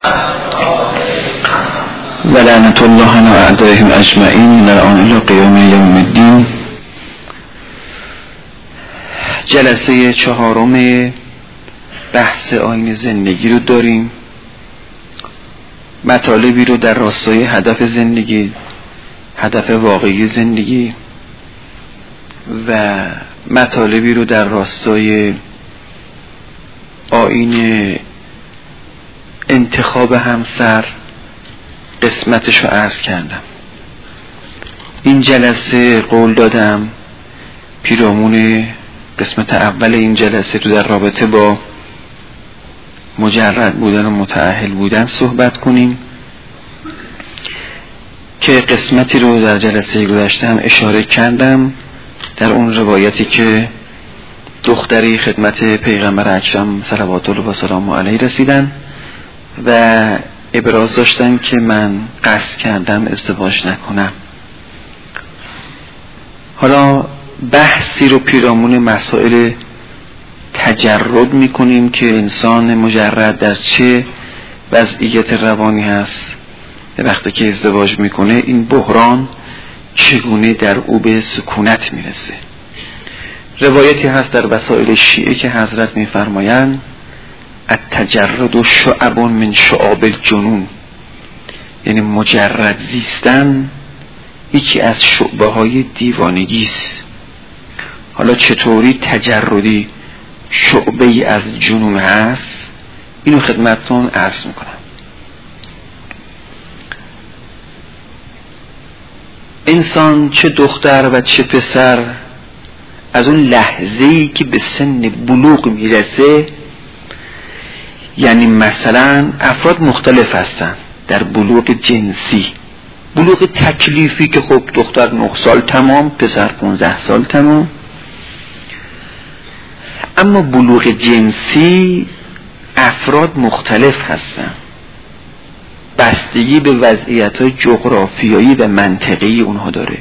و لعنت الله علی اعدائهم اجمعین من الان الی قیام یوم الدین. جلسه چهارم بحث آیین زندگی رو داریم. مطالبی رو در راستای هدف زندگی، هدف واقعی زندگی، و مطالبی رو در راستای آیین انتخاب همسر قسمتش رو عرض کردم. این جلسه قول دادم پیرامون قسمت اول این جلسه تو در رابطه با مجرد بودن و متأهل بودن صحبت کنیم که قسمتی رو در جلسه گذشته هم اشاره کردم در اون روایتی که دختری خدمت پیغمبر اکرم صلوات الله و سلام علیه رسیدن و ابراز داشتن که من قصد کردم ازدواج نکنم. حالا بحثی رو پیرامون مسائل تجرد میکنیم که انسان مجرد در چه وضعیت روانی هست وقتی که ازدواج میکنه، این بحران چگونه در او به سکونت میرسه. روایتی هست در وسائل شیعه که حضرت میفرمایند التجرد شعب من شعاب الجنون، یعنی مجرد زیستن یکی از شعبه های دیوانگی است. حالا چطوری تجردی شعبه ای از جنون هست اینو خدمتتون عرض میکنم. انسان چه دختر و چه پسر از اون لحظه‌ای که به سن بلوغ میرسه، یعنی مثلا افراد مختلف هستن در بلوغ جنسی، بلوغ تکلیفی که خب دختر 9 سال تمام، پسر 15 سال تمام، اما بلوغ جنسی افراد مختلف هستن، بستگی به وضعیت‌های جغرافیایی و منطقی اونها داره.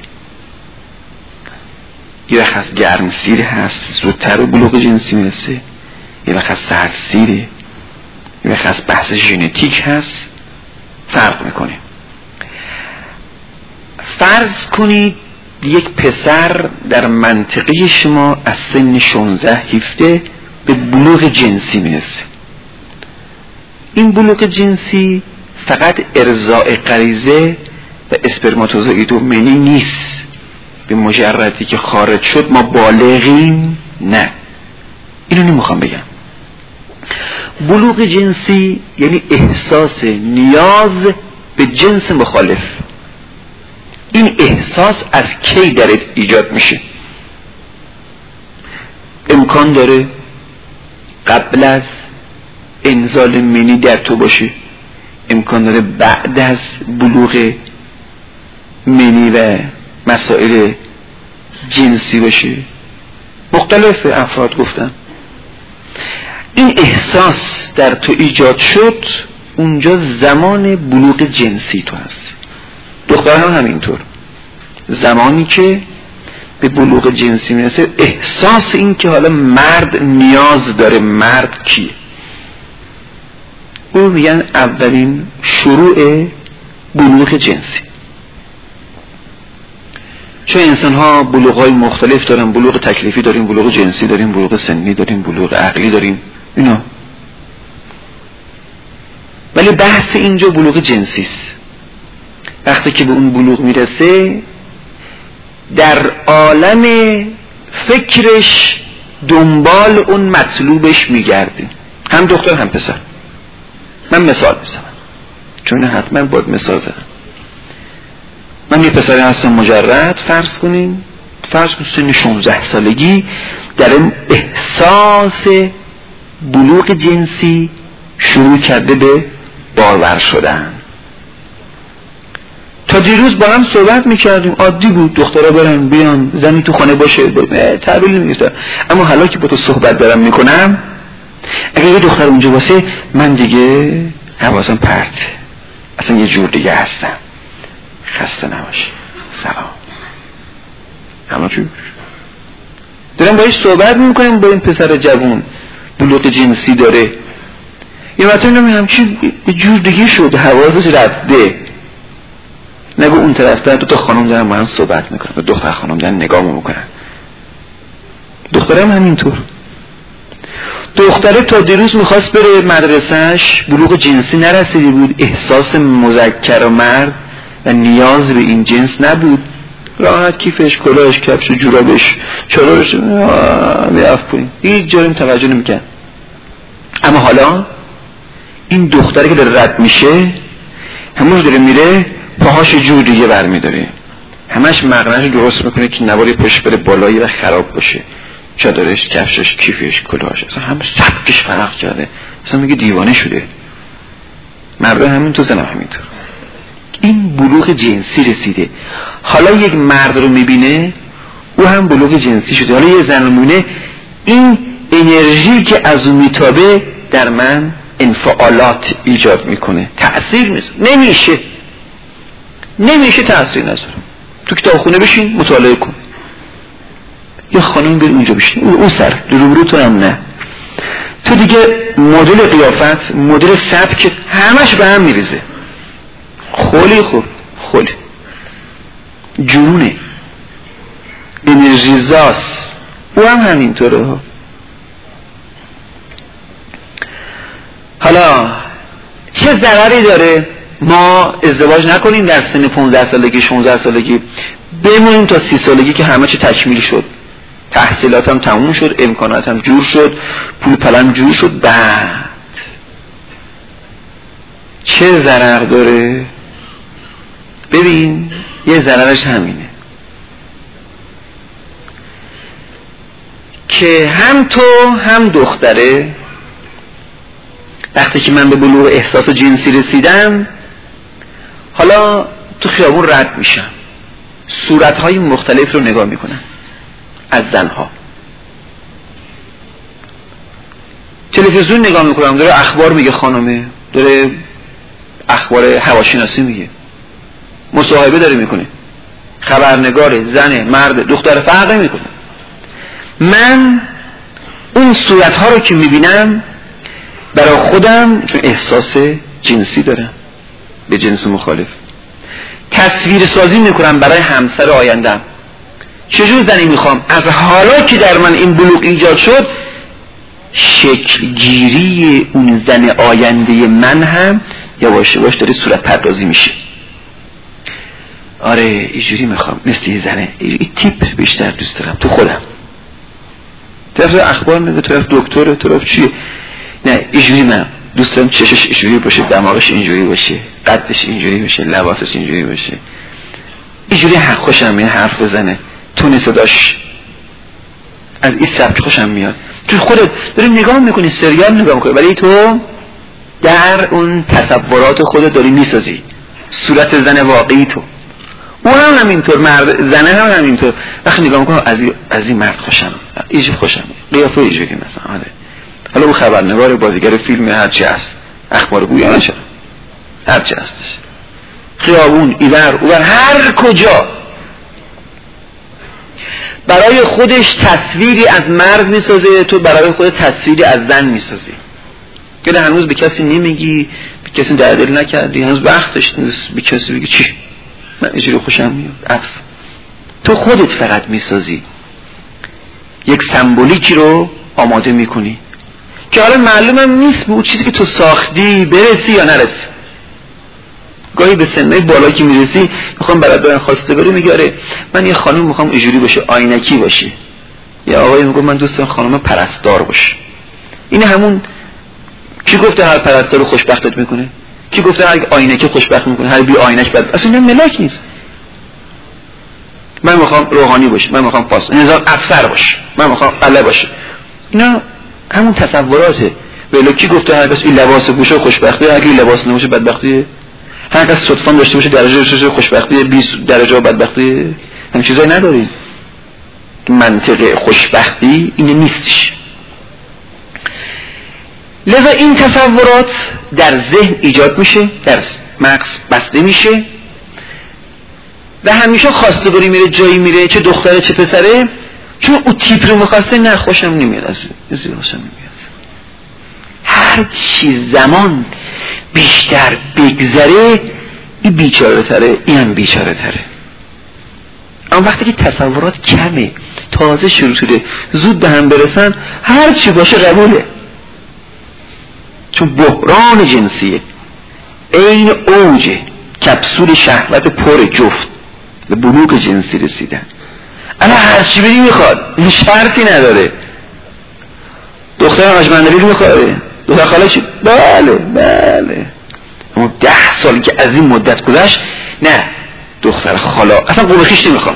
یه وقت از گرمسیر هست زودتر به بلوغ جنسی میرسه، یه وقت از سردسیره، یه وقت از بحث ژنتیک هست، فرق میکنه. فرض کنید یک پسر در منطقه شما از سن 16-17 به بلوغ جنسی میرسه. این بلوغ جنسی فقط ارضاء غریزه و اسپرماتوزوئید و منی نیست. به مجردی که خارج شد ما بالغیم، نه، اینو نمیخوام بگم. بلوغ جنسی یعنی احساس نیاز به جنس مخالف. این احساس از کی درت ایجاد میشه؟ امکان داره قبل از انزال منی در تو باشه، امکان داره بعد از بلوغ منی و مسائل جنسی باشه. مختلف افراد گفتن این احساس در تو ایجاد شد، اونجا زمان بلوغ جنسی تو هست. دختران هم همینطور، زمانی که به بلوغ جنسی میرسه احساس این که حالا مرد نیاز داره. مرد کیه؟ اون میگن اولین شروع بلوغ جنسی. چون انسان ها بلوغ های مختلف دارن، بلوغ تکلیفی داریم، بلوغ جنسی داریم، بلوغ سنی داریم، بلوغ عقلی داریم، اینا. ولی بحث اینجا بلوغ جنسی است. وقتی که به اون بلوغ میرسه در عالم فکرش دنبال اون مطلوبش میگرده، هم دختر هم پسر. من مثال بزنم چون حتما باید مثال زدم. من یه پسری هستم مجرد، فرض کنین سن 16 سالگی در این احساس بلوغ جنسی شروع کرده به بارور شدن. تا دیروز با هم صحبت میکردیم، عادی بود، دخترها برن بیان، زنی تو خانه باشه، تحویل نمیگرفتم. اما حالا که با تو صحبت دارم میکنم، اگه یه دختر اونجا باشه من دیگه حواسم پرت، اصلا یه جور دیگه هستم. خسته نباشی، سلام، همه جور دارم باید صحبت میکنیم. با این پسر جوان بلوغ جنسی داره، یه وقتی همچین یه جور دیگه شد، حواسش رفته. نگو اون طرف دو تا خانم دارن با هم صحبت میکنن، دو تا خانم دارن نگاه میکنن. دختره هم همینطور. دختره تا دیروز میخواست بره مدرسهش، بلوغ جنسی نرسیده بود، احساس مذکر و مرد و نیاز به این جنس نبود، راحت کیفش، کلاهش، کفش، جورابش، چادرش میرفت پایین، هیچ جایی توجه نمیکرد. اما حالا این دختره که داره رد میشه، همونش داره میره، پاهاش جور دیگه برمیداره، همش مقنعش درست میکنه که نواری پشت بره بالایی و خراب باشه، چادرش، کفشش، کیفش، کلاهش، اصلا همه سبکش فرق کرده، اصلا میگه دیوانه شده. مرد همین تو، زنم همینطور. این بلوغ جنسی رسیده. حالا یک مرد رو میبینه او هم بلوغ جنسی شده. حالا یه زن رو میبینه، این انرژی که از اون میتابه در من انفعالات ایجاد میکنه، تأثیر میذاره. نمیشه تأثیر نذاره. تو کتابخونه بشین مطالعه کن، یه خانم بیر اونجا بشین، اون سر روبرو تو هم نه، تو دیگه مدل قیافت، مدل سبکت همش به هم میریزه. خلی جنونه، انرژیزاست. او هم همینطوره. حالا چه ضرری داره ما ازدواج نکنیم در سن 15 سالگی 16 سالگی، بمونیم تا 30 سالگی که همه چی تکمیل شد، تحصیلاتم تموم شد، امکاناتم جور شد، پول پلم جور شد، بعد چه ضرر داره؟ ببین یه ضررش همینه که هم تو هم دختره وقتی که من به بلوغ احساس جنسی رسیدم، حالا تو خیابون رد میشم، صورتهای مختلف رو نگاه میکنم از زنها، تلویزیون نگاه میکنم، داره اخبار میگه، خانمه داره اخبار هواشناسی میگه، مصاحبه داره میکنه، خبرنگاره، زنه، مرد، دختر، فرق نمیکنه. من اون صورتها رو که میبینم برای خودم چون احساس جنسی دارم به جنس مخالف، تصویر سازی میکنم برای همسر آیندم. چجور زنی میخوام؟ از حالا که در من این بلوغ ایجاد شد، شکلگیری اون زن آینده من هم یواش یواش داره صورت پردازی میشه. آره اینجوری میخوام، مثل یه زنه، این تیپ بیشتر دوست دارم تو خودم. طرف اخبار میگه، طرف دکتره، طرف چیه؟ نه اینجوری من دوست دارم چشش اینجوری باشه، دماغش اینجوری باشه، قدش اینجوری باشه، لباسش اینجوری باشه، اینجوری خوشم میاد حرف بزنه، تون صداش از این سبک خوشم میاد. تو خودت داری نگاه میکنی، سریال نگاه میکنی، ولی تو در اون تصورات خودت داری میسازی صورت زن واقعی تو. اون هم همینطور، مرد زنه هم همینطور. وقتی نگاه میکنم از این مرد خوشم، اینجوری خوشم، قیافه اینجوری مثلا. آره حالا اون خبرنگار، بازیگر فیلم، هرچی هست، اخبار گویا نشه، هرچی هستش، خیابون، ایور اوور، هر کجا برای خودش تصویری از مرد میسازه، تو برای خودت تصویری از زن میسازی. که هنوز به کسی نمیگی، به کسی در دل نکردی، هنوز وقتش نیست به کسی بگی چی من اینجوری خوشم میاد. عکس تو خودت فقط میسازی، یک سمبولیکی رو آماده میکنی که حالا معلومم نیست به اون چیزی که تو ساختی برسی یا نرسی. گاهی به سنه بالا که میرسی میخوام برادران خواستگاری میگه آره من یه خانم میخوام اینجوری باشه، آینکی باشه، یا آقای میگه من دوست دارم خانم پرستار باشه. این همون کی گفته هر پرستار رو خوشبختت میکنه؟ کی گفته هر آینکی خوشبخت میکنه؟ هر بی آینش بد؟ اصلا این ملاک نیست. من میخوام روحانی باشه، من میخوام پاس نظام افسر باشه، من میخوام قله باشه. اینا همون تصوراته. ولی کی گفته هر کس این لباس پوشه خوشبخته، هر کی لباس نباشه بدبختیه؟ هر کس صدفان داشته باشه درجه داشته خوشبختی 20 درجه بدبختی؟ همین چیزایی نداریم. منطق خوشبختی این نیستش. لذا این تصورات در ذهن ایجاد میشه، در مغز بسته میشه و همیشه خواستگاری میره، جایی میره، چه دختره چه پسره، چون اون تیپ رو میخواسته، نه خوشم نمیاد، از این خوشم نمیاد. هر چی زمان بیشتر بگذره این بیچاره تره، این هم بیچاره تره. اما وقتی که تصورات کمه، تازه شروع شده، زود به هم برسن، هر چی باشه قبوله. چون بحران جنسیه، این اوج کپسول شهوت پر جفت به بلوغ جنسی رسیدن. اما هر چی بدی میخواد، این شرطی نداره. دختر مجمندری رو میخواد، دختر خاله چی؟ بله. اما 10 سال که از این مدت گذشت، نه دختر خاله اصلا قوم خیش نمیخوام،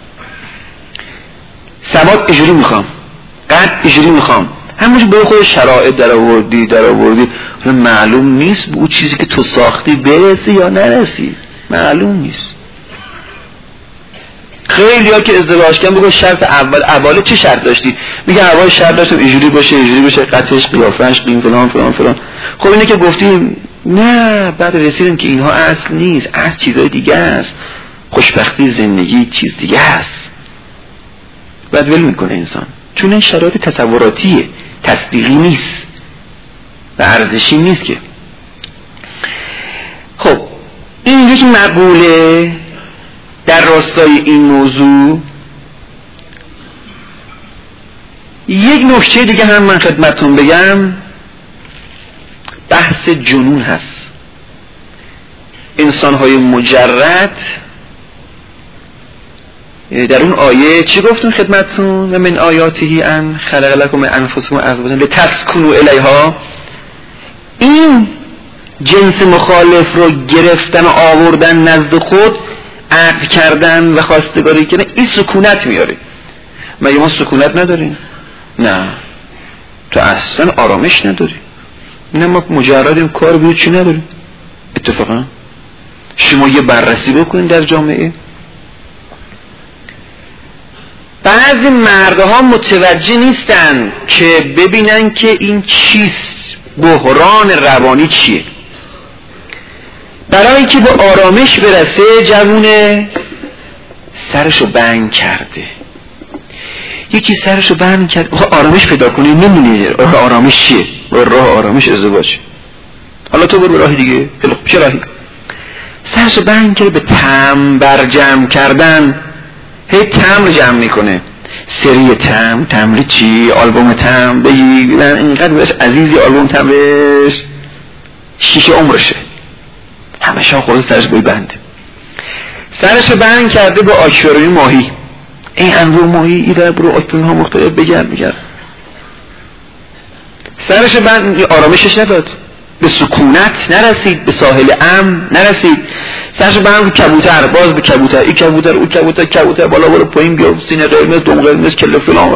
ثبات اجوری میخوام، قد اجوری میخوام، همونش به خود شرایط در آوردی معلوم نیست به اون چیزی که تو ساختی برسی یا نرسی، معلوم نیست. خیلی ها که ازدواج کردن بگو شرط اول چه شرط داشتی؟ میگه اول شرط داشتم اینجوری باشه، قطعش، قیافش، قیم فلان. خب اینه که گفتیم نه، بعد رسیدیم که اینها اصل نیست، اصل چیزای دیگه است. خوشبختی زندگی چیز دیگه است. بعد ول میکنه انسان، چون این شرایط تصوراتیه، تصدیقی نیست و ارزشی نیست که. خب این یک مقوله در راستای این موضوع. یک نکته دیگه هم من خدمتتون بگم، بحث جنون هست. انسان‌های مجرد در اون آیه چی گفتون خدمتتون؟ و من آیاته ان خلق لكم من انفسکم ازواجا لتسکنوا الیها. این جنس مخالف رو گرفتن و آوردن نزد خود، عقد کردن و خواستگاری کردن، این سکونت میاره. مگه ما سکونت نداریم؟ نه، تو اصلا آرامش نداری. نه، ما مجردیم، کار بیو چی نداریم. اتفاقا شما یه بررسی بکنید در جامعه، بعضی مردها متوجه نیستن که ببینن که این چیست، بحران روانی چیه. برای که به آرامش برسه جوونه سرشو بند کرده. یکی سرشو بند کرده آرامش پیدا کنی، نمونه آرامش چیه؟ راه آرامش ازدواج. حالا تو برو راه دیگه. چه راهی؟ سرشو بند کرده به تمبر جمع کردن. هی تمبر جمع میکنه، سری تمبر چی؟ آلبوم تمبر بگی اینقدر بهش عزیزی، آلبوم تمبرش شیشه عمرشه، همه شا خورده سرش بای بند. سرش بند کرده به آکواریوم ماهی. این انواع ماهی ایده برو آکواریوم ها مختلف بگرد. سرش بند، آرامشش نداد، به سکونت نرسید، به ساحل امن نرسید. سرش بند کبوتر، باز به کبوتر، این کبوتر اون کبوتر بالا بالا پایین بیا، سینه قرمز دم قرمز کله فلان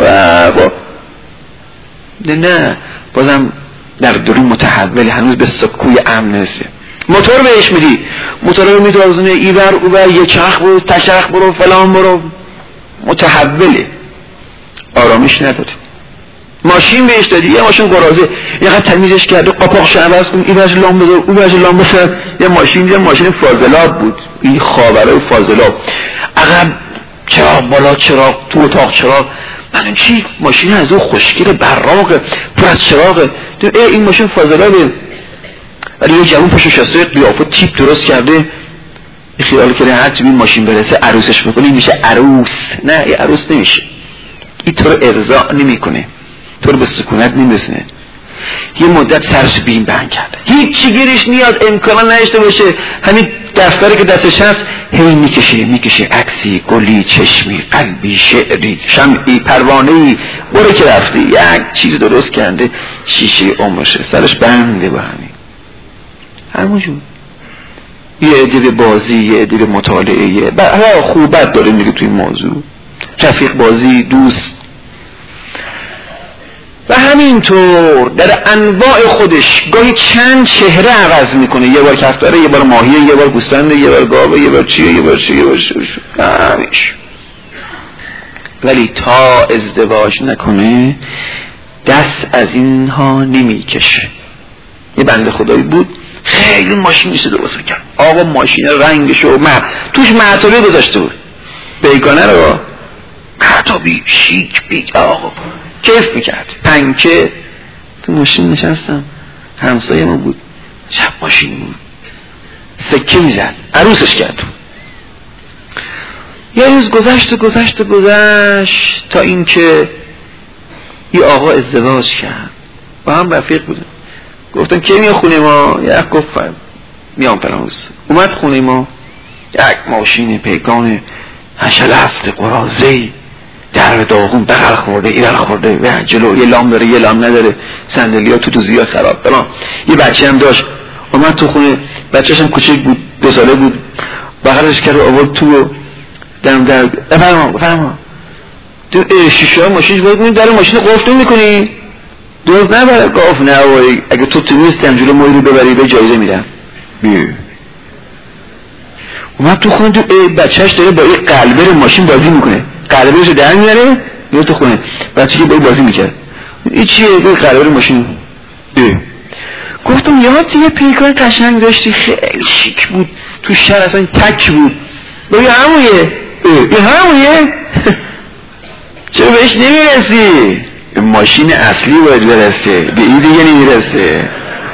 نه، بازم در درون متحول، هنوز به سکوی امن نرسید. موتور بهش میدی، موتور رو میدوازونه ایور اوور، یه چرخ برو، تچرخ برو، فلان برو، متحوله، آرامش نداره. ماشین بهش دادی، یه ماشین قرازه، یه قد تمیزش کرده، قاپاقش عوض کن، این وجه لام بذار، اون وجه لام بذار. یه ماشین فاضلاب بود، این خاورای فاضلاب، عقب چراغ، بالا چراغ، تو اتاق چراغ. من چی ماشین از اون خوشگل براق پر از چراغه، این ماشین فاضلابه. ولی یه جوون پشت شسته قیافه تیپ درست کرده، خیال کنه هر چی به ماشین برسه عروسش بکنه میشه عروس. نه، این عروس نمیشه. این تو رو ارضاء نمیکنه، تو رو به سکونت نمیرسونه. یه مدت سرش بین بند کرده، هیچی گیرش نیاد، امکان نداشته باشه. همین دفتری که دستش هست هی میکشه، عکسی، گلی، چشمی، قلبی، شعری، شمعی، پروانه‌ای، برو که رفتی یک چیز درست کرده، شیشه عمرشه، سرش بنده با همونجور. یه عده به بازی، یه عده به مطالعه، خوبت داره میگه توی این موضوع، رفیق بازی، دوست و همینطور در انواع خودش گاهی چند چهره عوض میکنه. یه بار کفتره، یه بار ماهیه، یه بار گوسفنده، یه بار گاوه، یه بار چیه، همیشه. ولی تا ازدواج نکنه دست از اینها نمیکشه. یه بنده خدایی بود خیلی ماشینیست درست میکرد، آقا ماشین رنگشو توش معطبه گذاشته بود، بیگانه رو معطبی شیک بیگ، آقا کیف میکرد. پنکه تو ماشین نشستم، همسایه ما بود، چپ ماشین بود، سکه میزد، عروسش کرد. یه روز گذشت تا اینکه یه آقا ازدواج کرد، با هم رفیق بودن. گفتم کی میاد خونه ما؟ یک گفت میام فراموز. اومد خونه ما، یک ماشین پیکان 8-7 قرازه‌ای، در داغون بغل خورده، ایران خورده، و جلو یه لام داره یه لام نداره، صندلی‌ها تو زیاد خراب فلان. یه بچه هم داشت، اومد تو خونه، بچه‌ش هم کوچیک بود، 2 ساله بود، بغلش کرد آورد تو در بفرما تو شیشه ماشین باید می‌بینی در ماشین قفل می‌کنی دوز نبره. گفت نه وای اگه تو نیستم جلو موی رو ببری به جایزه میدم. اومد تو خونه، تو بچه‌ش داره با یه قلبر ماشین بازی میکنه، قلبرش رو در میاره میره تو خونه، بچه که با بازی میکرد. این چیه؟ یه قلبر ماشین. گفتم یاد یه پیکان قشنگ داشتی خیلی شیک بود، تو شهر اصلا تک بود. بگی همونیه؟ این همونیه؟ چرا بهش نمیرسی؟ ماشین اصلی باید برسه، به این دیگه نمیرسه.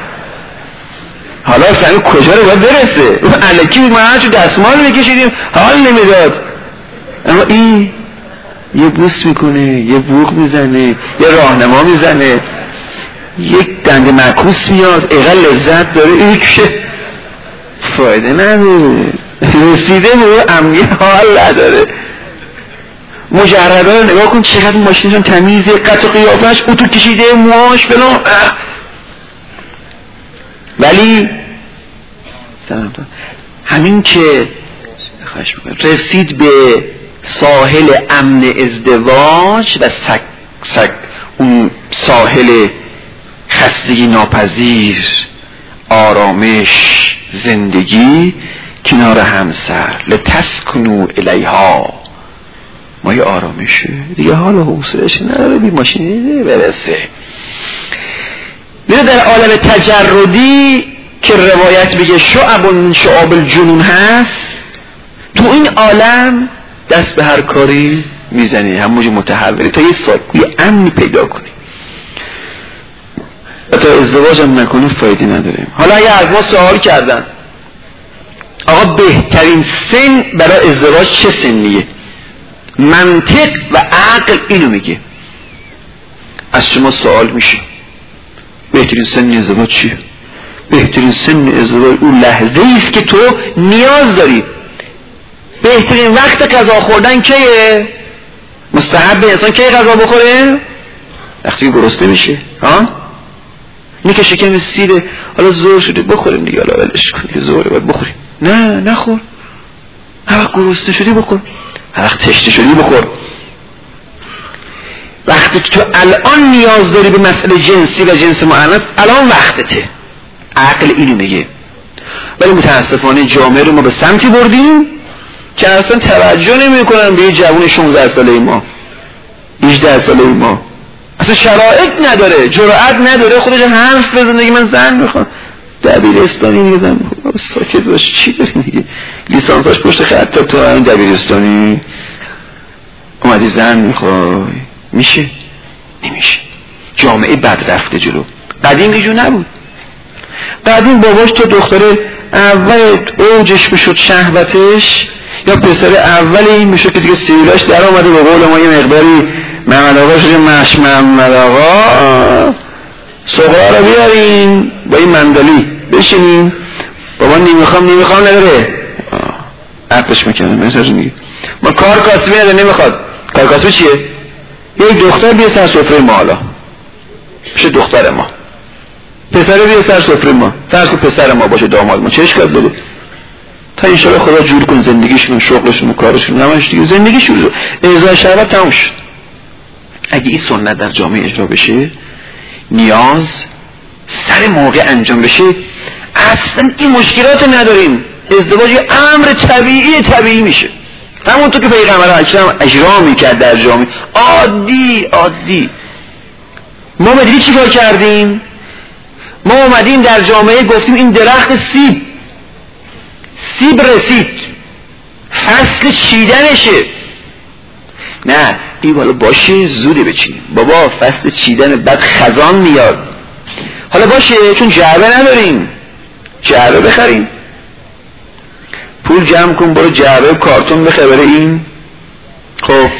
حالا فهمی کجا رو باید برسه. اون الکی ما هرچو دستمال میکشیدیم حال نمیداد، اما این یه بوس میکنه، یه بوق میزنه، یه راهنما میزنه، یک دنده معکوس میاد، اقل لذت داره. این که فایده نداره، رسیده به امنیت حال نداره. مجردا رو نگاه کن چقدر ماشینشون تمیزه، قط و قیافش، اتو کشیده، موهاش فلان. ولی همین که رسید به ساحل امن ازدواج و اون ساحل خستگی ناپذیر، آرامش، زندگی کنار همسر، لتسکنوا الیها، ما یه آرامشه دیگه، حال و حوصله‌اش نداره بی ماشین برسه. میره در عالم تجردی که روایت بگه شعب من شعاب الجنون هست، تو این عالم دست به هر کاری میزنی، همونجا متحولی تا یه ساکوی امنی پیدا کنی. تا ازدواج هم نکنی فایده نداره. حالا اگه از ما سوال کردن آقا بهترین سن برای ازدواج چه سنیه؟ منطق و عقل اینو میگه. از شما سوال میشه بهترین سن ازدواج چیه؟ بهترین سن ازدواج اون لحظه ایست که تو نیاز داری. بهترین وقت غذا خوردن کیه؟ مستحب انسان کی غذا بخوره؟ وقتی گرسنه میشه. اینه که شکم سیره، حالا زور شده بخوریم دیگه، حالا ولش کن که زوره باید بخوریم. نه نخور، هر وقت گرسنه شدی بخور، هر وقت تشنه شدی بخور. وقتی تو الان نیاز داری به مسئله جنسی و جنس مؤنث، الان وقتته. عقل اینو میگه. ولی متاسفانه جامعه رو ما به سمتی بردیم که اصلا توجه نمیکنن به یه جوون 16 ساله ما، 18 ساله ما. اصلا شرایط نداره، جرأت نداره خودش حرف بزنه که من زن میخوام. دبیرستانی میگه زن میخوام. ساکت باش، چی داری میگه؟ لیسانساش پشت خط تو این دبیرستانی اومدی زن میخوای؟ میشه؟ نمیشه. جامعه بد رفته جلو. قدیم اینجور نبود. قدیم باباش تو دختره اول اوجش میشد شهوتش، یا پسر اولی این میشد که دیگه سیولاش در آمده، به قول ما یه مقداری محمد آقا شده محمد آقا سغرا رو بیارین با این مندلی بشینین، بابا نمیخوام نداره عقلش میکنه. مثلا میگه ما کار کاسبی نداره، نمیخواد. کار کاسبی چیه؟ یک دختر بیه سر سفره ما، حالا میشه دختر ما، پسر بیه سر سفره ما، فرض کن پسر ما باشه داماد ما، چه اشکال داره؟ تا انشاءالله خدا جور کن زندگیشون، شغلشون، کارشون، نمایش دیگه زندگیشون ازای شهوت تموم شد. اگه این سنت در جامعه اجرا بشه، نیاز سر موقع انجام بشه، اصلا این مشکلات نداریم. ازدواج امر طبیعی میشه، همونطور که پیغمبر اکرم اجرا میکرد در جامعه عادی. ما مدری چی کار کردیم؟ ما اومدیم در جامعه گفتیم این درخت سیب رسید، فصل چیدنشه. نه این بالا باشه زوده بچینیم بابا، فصل چیدن بعد خزان میاد. حالا باشه چون جعبه نداریم جعبه بخریم، پول جمع کن برو جعبه کارتون بخر برای این. خب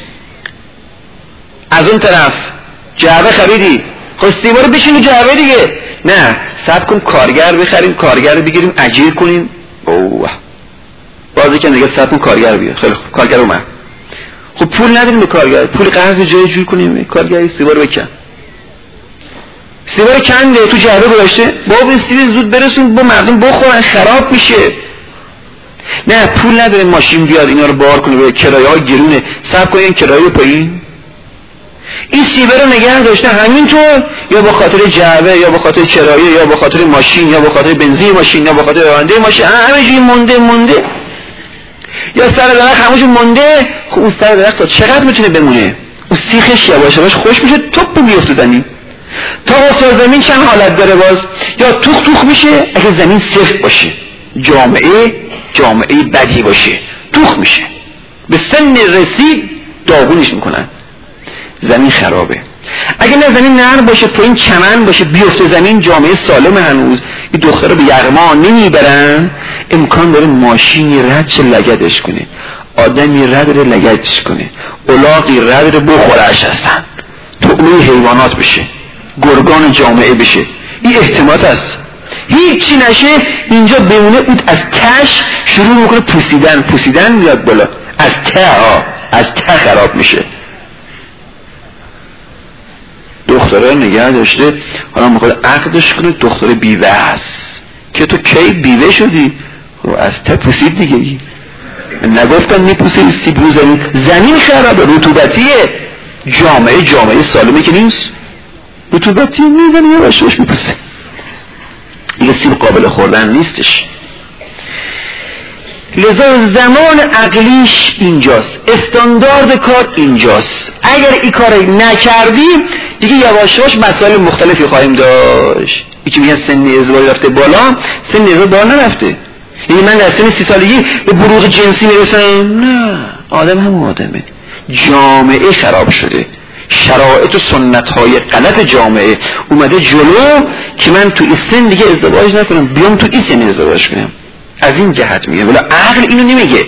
از اون طرف جعبه خریدی، خب سیبارو بشینی جعبه دیگه. نه صبر کن کارگر بخریم، کارگر بگیریم اجیر کنیم. اوه بازی که دیگه صبر کن کارگر بیاد. خیلی خوب کارگر اومد. خب پول نداریم به کارگر، پول قرض جای جور کنیم، کارگر سیبارو بکن. سیبارو کنده تو جعبه گذاشته، بابا سیب زود برسون با مردم بخورن خراب میشه. نه پول نداره ماشین بیاد اینا رو بار کنه، به کرایه ها گرونه، صبر کن این کرایه رو پایین. این سیبه رو نگه داشته همینطور، یا به خاطر جعبه یا به خاطر کرایه یا به خاطر ماشین یا به خاطر بنزین ماشین یا به خاطر راننده ماشین، همینجوری مونده یا سر درخت همونجوری مونده. خب اون سر درخت تا چقدر میتونه بمونه؟ اون سیخش یواش یواش خوش میشه، توپ میفته زمین. تا افتاد زمین چند حالت داره باز، یا توخ میشه اگه زمین سفت باشه، جامعه بدی باشه توخ میشه، به سن رسید داغونش میکنن، زمین خرابه. اگه نه زمین نرم باشه پایین چمن باشه بیفته زمین، جامعه سالم هنوز، این دختر رو به یغما نمیبرن، امکان داره ماشینی رد شه لگدش کنه، آدمی رد ره لگدش کنه، الاغی رد ره بخورش هستن، طعمه حیوانات بشه، گرگان جامعه بشه. این احتمالات است. هیچی نشه اینجا بمونه، اون از تش شروع میکنه پوسیدن میاد بالا، از ته خراب میشه. دختره نگه داشته، حالا میخواد عقدش کنه، دختره بیوه است که تو کی بیوه شدی؟ خب از ته پوسید دیگه. نگفتم میپوسه سیب رو زمین خرابه، رطوبتیه، جامعه سالمه که نیست، رطوبتی میزنه یه باشوش میپوسه، دیگه سیب قابل خوردن نیستش. لذا زمان عقلیش اینجاست، استاندارد کار اینجاست. اگر این کار نکردی دیگه یواشاش مسائل مختلفی خواهیم داشت. یکی میگن سن ازدواج رفته بالا، سن ازدواج بالا نرفته. یعنی من در سن 30 سالگی به بلوغ جنسی میرسم؟ نه، آدم همون آدمه. جامعه خراب شده، شرایط و سنت‌های غلط جامعه اومده جلو که من تو این سن دیگه ازدواج نکنم، بیام تو این سن ازدواج کنم. از این جهت میگه، ولی عقل اینو نمیگه.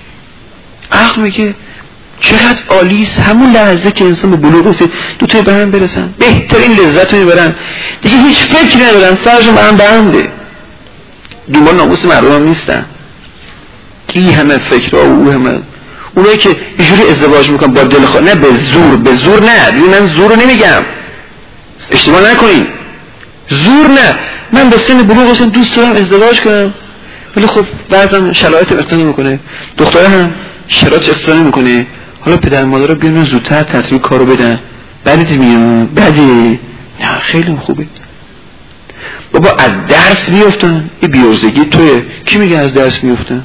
عقل میگه چقدر عالیست همون لحظه که انسان به بلوغ رسید دو تایی به هم برسن، بهترین لذت رو میبرن، دیگه هیچ فکری ندارن، سرشون به هم بنده، دنبال ناموس مردم هم نیستن. این همه فکرها و او همه اونایی که اینجوری ازدواج میکنن با دل خود، نه به زور نه، من زور رو نمیگم، اشتباه نکنین، زور نه. من به سن بلوغ رسیدم دوست دارم ازدواج کنم، ولی خب بعضا شرایط اقتضا نمیکنه، دختره هم شرایط اقتضا نمیکنه، حالا پدر مادر رو بیان زودتر ترتیب کارو بدن، بعد میاد بده، نه خیلی خوبه. بابا از درس میافتن، این بیوزگی توی کی میگه از درس میافتن؟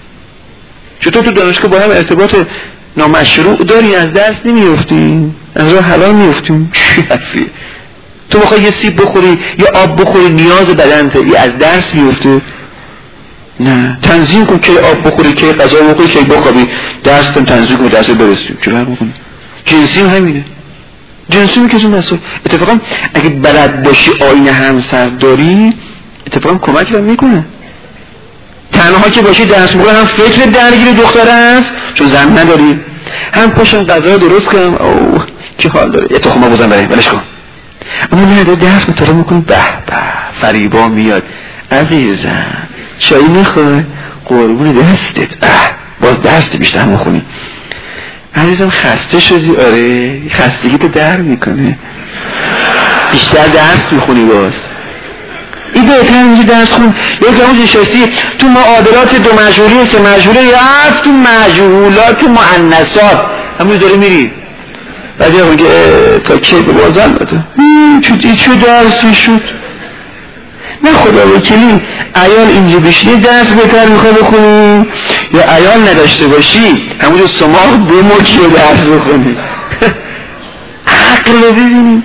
چطور تو دانشگاه با هم ارتباط نامشروع داری از درس نمیافتی؟ از راه حلال میافتیم؟ چی حرفیه؟ تو بخوای یه سیب بخوری یا آب بخوری نیاز بدنته، این از درس میافته؟ نه، تنظیم کن که آب بخوری، که غذا بخوری، که بخوابی، درس تنظیم کن، درس برسیم. چرا بکنی؟ جنسی هم همینه، جنسی میگه اون مسئول. اتفاقا اگه بلد باشی آینه همسر داری، اتفاقا کمک هم میکنه. تنها که باشی درس میکنه، هم فکر درگیر دختره است چون زن نداری، هم پاشم غذا رو درست کنم، اوه که حال داره، یه تخمه بزن برای ولش کن. اما نه درس مطالعه میکنی، به فریبا میاد، عزیزم چایی میخوای؟ قربون دستت، باز دست بیشتر میخونی. عزیزم خسته شدی؟ آره، خستگی تو در میکنه، بیشتر درس میخونی. باز این بهتر اینجا درس خون. یه زمان نشستی تو معادلات دو مجهولی سه مجهوله، رفت تو مجهولات مؤنثات همون داری میری، بعدی هم میگه تا کی به بازن بده چه درسی شد؟ نه خدا وکیلی عیال اینجا بشینی درس بهتر میخوای بخونی یا عیال نداشته باشی همونجا سماق بموکی و درس بخونی؟ عقل رو ببینی.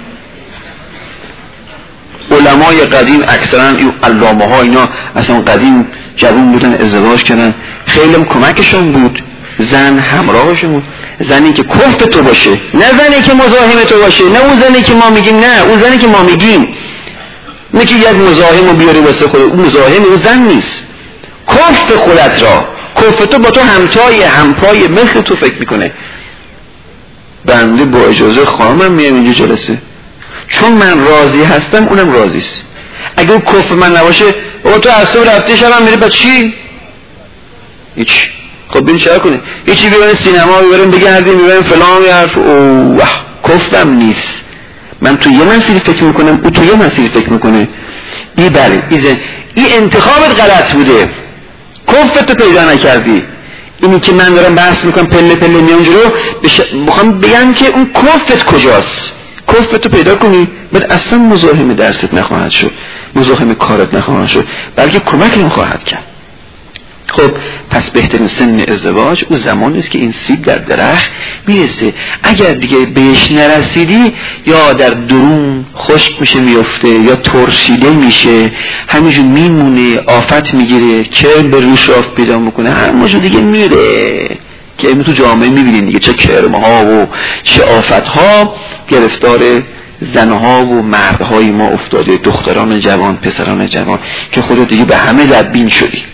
علمای قدیم اکثرا این علامه ها اینا اصلا قدیم جوان بودن، ازدواج کردن، خیلی هم کمکشون بود، زن همراهشون بود. زنی که کفت تو باشه، نه زنی که مزاحم تو باشه، نه اون زنی که ما میگیم، نه اون زنی که ما میگیم. نه که یک مزاحم رو بیاری واسه خود، اون مزاحم اون زن نیست. کف خودت را، کف تو با تو همپای ملک تو فکر میکنه. بنده با اجازه خواهمم میام اینجا جلسه، چون من راضی هستم اونم راضیست. اگه اون کف من نباشه او تو از تو رفته شبم میره با چی؟ هیچ. خب ببین چرا کنه؟ هیچی بیارن سینما، بیارن بگردیم، بیارن فلان، حرف اوه کفم نیست. من تو یه مسیری فکر میکنم، او تو یه مسیری فکر میکنه. بله این انتخابت غلط بوده، کفتو پیدا نکردی. اینی که من دارم بحث میکنم پله پله میام جلو، میخوام بگم که اون کفت کجاست. کفتو پیدا کنی، بعد اصلا مزاحم درست نخواهد شد، مزاحم کارت نخواهد شد، بلکه کمک هم خواهد کرد. خب پس بهترین سن ازدواج اون زمانی است که این سیب در درخت میرسه. اگر دیگه بهش نرسیدی یا در درون خشک میشه میفته یا ترشیده میشه، همینجور میمونه، آفت میگیره، کرم به روش رافت پیدا میکنه، همونجور دیگه میره که اینو تو جامعه میبینید دیگه، چه کرمها و چه آفتها گرفتار زنها و مردهای ما افتاده، دختران جوان، پسران جوان، که خودت دیگه به همه بدبین شدی.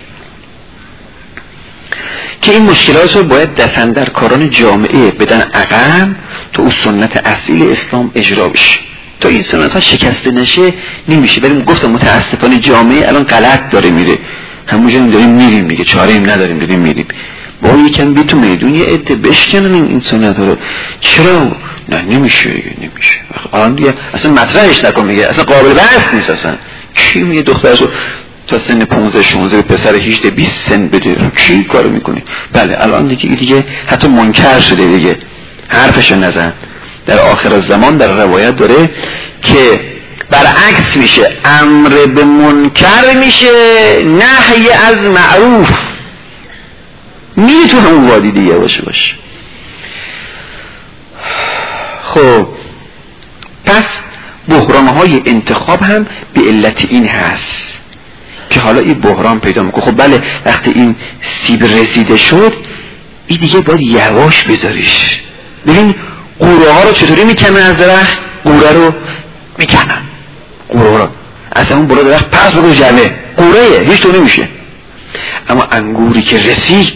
که این مشکلات رو باید دستاندرکاران جامعه بدن عقب تا اون سنت اصیل اسلام اجرا بشه. تا این سنت ها شکسته نشه نمیشه. ولی گفتم متاسفانه جامعه الان غلط داره میره، همونجا داریم میریم دیگه، چاره ایم نداریم، داریم میریم. با یکم بی تو میدون یه عده بشکنن این سنت ها رو. چرا؟ نه نمیشه الان دیگه اصلا مطرحش نکن، میگه اصلا قابل بحث نیست. اصلا کی میگه دخترشو تا سن 15 پسر 18 20 سن بده؟ کی کارو میکنه؟ بله الان دیگه حتی منکر شده دیگه، حرفشو نزن. در آخر زمان در روایت داره که برعکس میشه، امر به منکر میشه، نهی از معروف. میری تو همون وادی دیگه باشه. خب پس بحرانهای انتخاب هم به علت این هست که حالا این بحران پیدا میکنه. خب بله وقتی این سیب رسیده شد، این دیگه باید یواش بذاریش. ببین قوره ها رو چطوری میکنن از درخت؟ قوره رو میکنن، قوره رو اصلا اون بالا درخت پس بگو جمعه قوره هیچ تو نمیشه. اما انگوری که رسید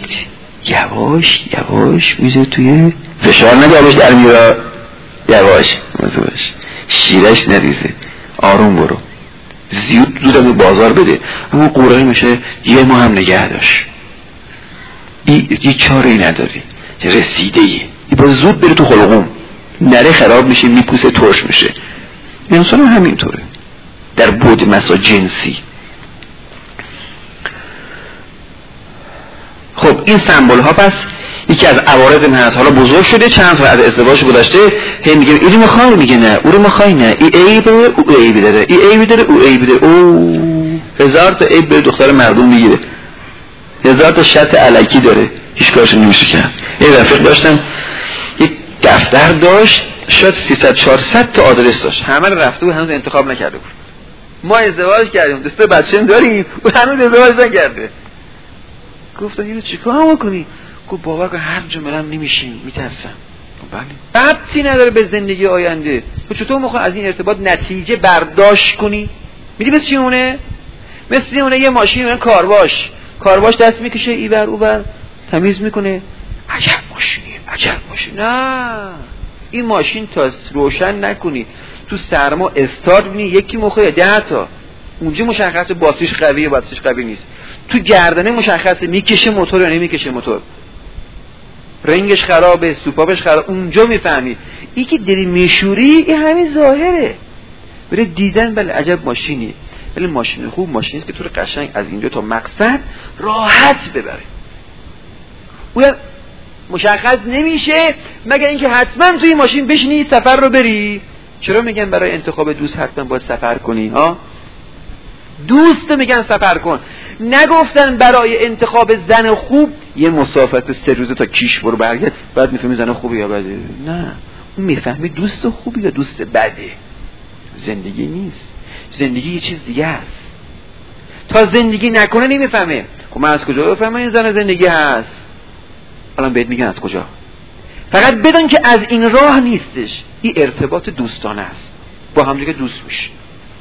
یواش میذاره توی فشار نگاهش در میره، یواش شیرش نریزه، آروم برو، زودم بازار بده. اما قوره میشه یه ماه هم نگه داشت، این چاره ای نداری، رسیده ای باید زود بره تو حلقوم، نره خراب میشه، میپوسه، ترش میشه. انسان هم همینطوره در بود مسا جنسی. خب این سمبل ها پس یکی از عوارض این هست. حالا بزرگ شده، چند تا از ازدواج گذشته، هی میگه اینو میخوای، میگه نه، اون رو میخوای، نه، این عیب داره، او عیب داره، این عیب داره، او عیب داره، او هزار تا عیب به دختر مردم میگیره، هزار تا شرط الکی داره، هیچ کارش نمیشه کرد. یه رفیق داشتم، یک دفتر داشت، شاید 300-400 تا آدرس داشت، همه رو رفته بود، هنوز انتخاب نکرده بود. ما ازدواج کردیم، دوسته بچه‌ام داریم، و هنوز ازدواج نکرده. گفتم اینو چیکار می‌کنی؟ گفت باور کن هر جمله‌ام نمیشین، میترسم. بله ربطی نداره به زندگی آینده. تو چطور می‌خوای از این ارتباط نتیجه برداشت کنی؟ می‌دی مثل چیونه؟ مثل اونه یه ماشین اون کارواش دست میکشه ایور اوور تمیز میکنه، عجب ماشینی. نه این ماشین تا روشن نکنی تو سرما استارت بینی یکی مخه 10 تا اونجا مشخصه باتریش قویه باتریش قوی نیست، تو گردنه مشخصه میکشه موتور یا نمیکشه موتور، رنگش خرابه، سوپاپش خرابه، اونجا میفهمی. این که داری میشوری این همین ظاهره، بره دیدن بله عجب ماشینی، ولی ماشین خوب ماشینی است که تو رو قشنگ از اینجا تا مقصد راحت ببره. اون مشخص نمیشه مگر اینکه حتما توی ماشین بشینی سفر رو بری. چرا میگن برای انتخاب دوست حتما باید سفر کنی ها؟ دوست میگن سفر کن، نگفتن برای انتخاب زن خوب یه مسافت 3 روزه تا کیش برو برگرد بعد میفهمی زن خوبی یا بده. نه اون میفهمی دوست خوبی یا دوست بده. زندگی نیست، زندگی یه چیز دیگه است. تا زندگی نکنه نمیفهمه. خب من از کجا بفهمم این زن زندگی هست؟ الان بهت میگن از کجا. فقط بدون که از این راه نیستش، این ارتباط دوستانه است، با هم دیگه دوست میشه.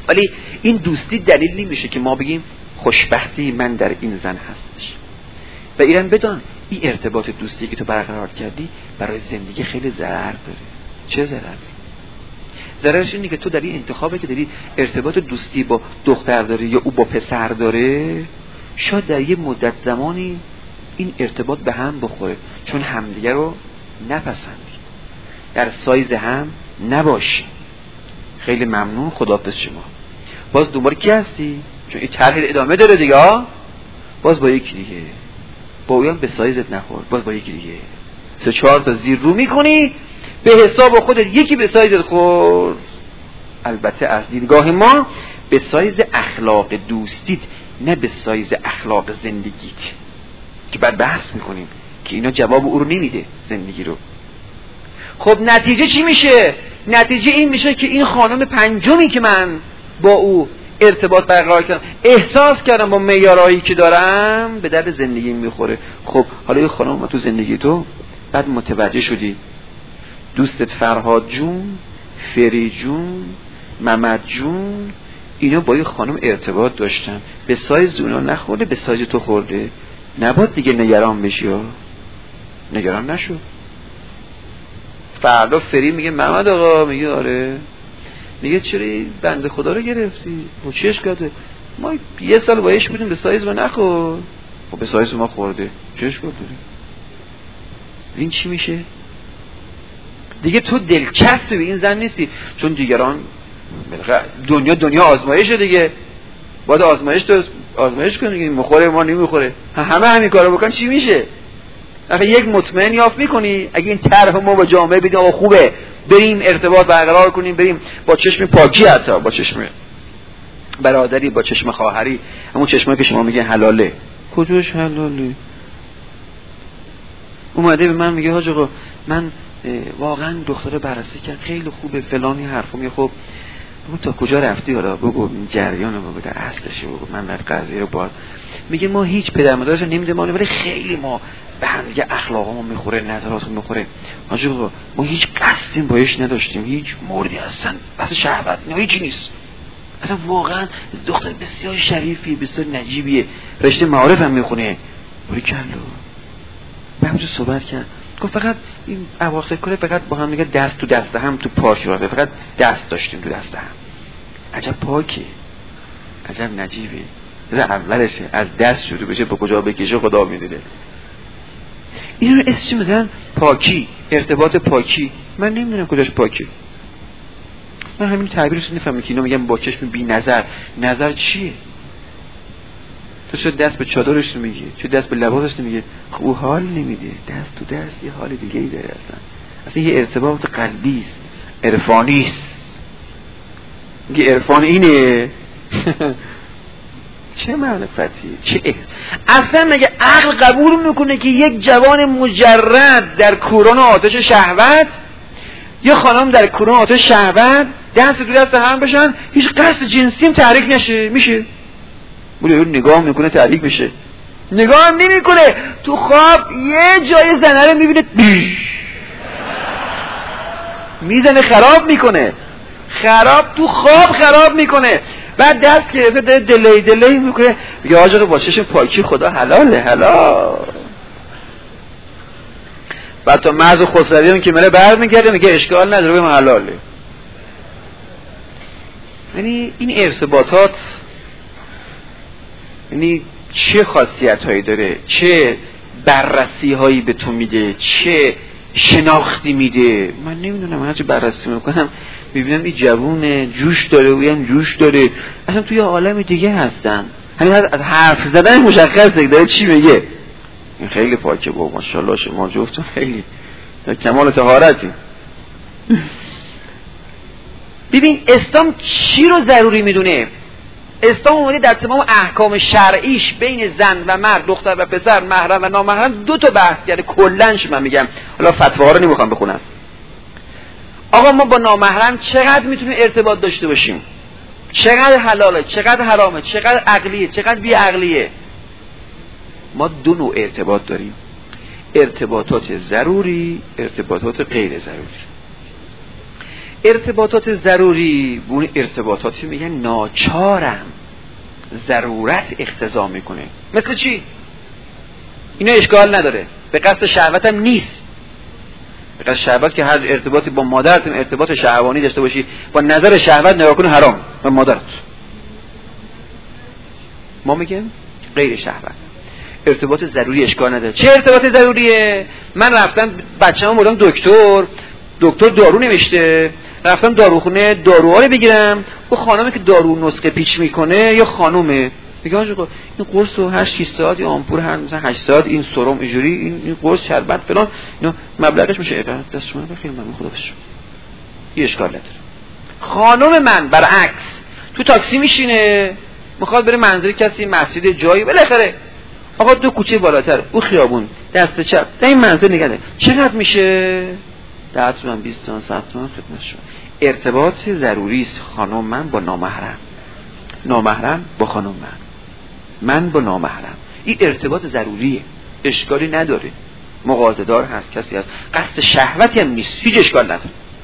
ولی این دوستی دلیل نمیشه که ما بگیم خوشبختی من در این زن هستش. و ایران بدان این ارتباط دوستی که تو برقرار کردی برای زندگی خیلی ضرر داره. چه ضرری؟ ضررش اینه که تو در این انتخابی که داری ارتباط دوستی با دختر داری یا او با پسر داره، شاید در یه مدت زمانی این ارتباط به هم بخوره، چون همدیگه رو نپسندی، در سایز هم نباشی. خیلی ممنون، خداحافظ شما. باز دوباره کی هستی؟ چون این طرح ادامه داره دیگه. باز با یکی دیگه، با اویم به سایزت نخور، باز با یکی دیگه 3-4 تا زیر رو میکنی، به حساب خودت یکی به سایزت خورد. البته از دیدگاه ما به سایز اخلاق دوستیت، نه به سایز اخلاق زندگیت، که بعد بحث میکنیم که اینا جواب او رو نمیده زندگی رو. خب نتیجه چی میشه؟ نتیجه این میشه که این خانم پنجمی که من با او ارتباط برقرار کردم، احساس کردم با معیارهایی که دارم به درد زندگی میخوره. خب حالا یه خانم ما تو زندگی تو بعد متوجه شدی دوستت فرهاد جون، فری جون، محمد جون، اینا با یه خانم ارتباط داشتن، به سایز اونا نخورده، به سایز تو خورده. نباید دیگه نگران بشی ها. نگران نشو. فردا فری میگه محمد آقا، میگه آره، میگه چرا بنده خدا رو گرفتی؟ با چی اشکاله؟ ما 1 سال با عشق بودیم، به سایز ما نخور. خب به سایز ما خورده، چه اشکال داره؟ این چی میشه؟ دیگه تو دلچسب به این زن نیستی، چون دیگران دنیا آزمایشه دیگه. باید آزمایش کنی دیگه، مخوره ما نمیخوره، همه همین کارو بکن چی میشه؟ آخه یک مطمئن یافت میکنی اگه این طرح ما با جامعه بدیم آقا خوبه، بریم ارتباط برقرار کنیم، بریم با چشم پاکی، حتی با چشم برادری، با چشم خواهری، همون چشمایی که شما میگه حلاله. کجاش حلاله؟ اومده به من میگه حاج آقا من واقعا دختره بررسی کرد خیلی خوبه فلانی حرفا. میگه خب بگو تا کجا رفتی، حالا بگو جریان رو بگو، در اصلش بگو، من در قضیه رو باز. میگه ما هیچ پدر مادرش نمیده ما، ولی خیلی ما به هم دیگه اخلاقمون میخوره، نظراتمون میخوره. حاج آقا ما هیچ قصدی باهاش نداشتیم، هیچ موردی اصلا بس شهوت نه، هیچی نیست. اصلا واقعا دختر بسیار شریفی، بسیار نجیبیه، رشته معارف هم میخونه. ولی کلا بعد صحبت کرد، گفت فقط این اواخر کاره فقط با هم دیگه دست تو دست هم تو پارک راه، فقط دست داشتیم تو دست هم. عجب پاکی، عجب نجیبی. اولشه از دست شروع بشه به کجا بکشه خدا میدونه. این رو اسمش میذارن پاکی، ارتباط پاکی. من نمیدونم کجاش پاکی. من همین تعبیرش نفهمم که اینا میگن با چشم بی نظر. نظر چیه؟ تو شد دست به چادرش نمیگه، چه دست به لباسش نمیگه، خب او حال نمیده، دست تو دست یه حال دیگه ای داره. اصلا یه ارتباط قلبی است، عرفانی است. میگه عرفان اینه. چه معرفتی؟ چه اصلا مگه عقل قبول میکنه که یک جوان مجرد در کوران آتش شهوت، یه خانم در کوران آتش شهوت دست تو دست هم بشن، هیچ قصد جنسی هم تحریک نشه؟ میشه؟ بوده نگاه میکنه تحریک بشه؟ نگاه هم نمیکنه. تو خواب یه جای زنه رو میبینه میزنه خراب میکنه، تو خواب خراب میکنه. بعد دست گرفته داره دلی میکنه، میگه آجا با چشم پاکی خدا حلاله حلال. بعد تا مرز خودسری هم که میره برمیگرده میگه اشکال نداره بگم حلاله. یعنی این ارتباطات یعنی چه خاصیت هایی داره، چه بررسی هایی به تو میده، چه شناختی میده. من نمیدونم، هرچی بررسی میکنم میبینم این جوون جوش داره، اویم جوش داره، اصلا توی عالم دیگه هستن. همین از حرف زدن مشخصه داره چی میگه. این خیلی پاکه بابا، ماشاءالله شما جفتون خیلی در کمال طهارتی. ببین اسلام چی رو ضروری میدونه؟ اسلام اومده در تمام احکام شرعیش بین زن و مرد، دختر و پسر، محرم و نامحرم 2 تا بحث کرده کلنش. من میگم حالا فتواها رو نمیخوام بخونم. آقا ما با نامحرم چقدر میتونیم ارتباط داشته باشیم؟ چقدر حلاله، چقدر حرامه، چقدر عقلیه، چقدر بی عقلیه؟ ما 2 نوع ارتباط داریم، ارتباطات ضروری، ارتباطات غیر ضروری. ارتباطات ضروری اون ارتباطاتی میگن ناچارم، ضرورت اقتضا میکنه. مثل چی؟ اینا اشکال نداره، به قصد شهوتم نیست. به قصد شهوت که هر ارتباطی با مادرت ارتباط شهوانی داشته باشی، با نظر شهوت نگاه کنی حرام به مادرت. ما میگیم غیر شهوت، ارتباط ضروری اشکال نداره. چه ارتباط ضروریه؟ من رفتم بچه‌مو بردم دکتر دارو نوشته، رفتم داروخونه داروها رو بگیرم. اون خانمی که دارو نسخه پیچ میکنه یا خانومه میگه آقا این قرص رو هر 6 ساعت یا آمپول هر مثلا 8 ساعت این سرم اینجوری این قرص شربت فلان اینا مبلغش میشه دست شما بخیر من خدا بشه. یه اشکال نداره. خانم من برعکس تو تاکسی میشینه میخواد بره منزل کسی، مسجد، جایی، بالاخره آقا 2 کوچه بالاتر او خیابون دست چپ در این منزل نگه داره. چقدر میشه؟ 10 تومن 20 تومن 100 تومن خدمت شما. ارتباط ضروری است خانم من با نامحرم با خانم من با نامحرم. این ارتباط ضروریه، اشکالی نداره. مغازه‌دار هست، کسی هست، قصد شهوتی هم نیست، هیچ اشکال نداره.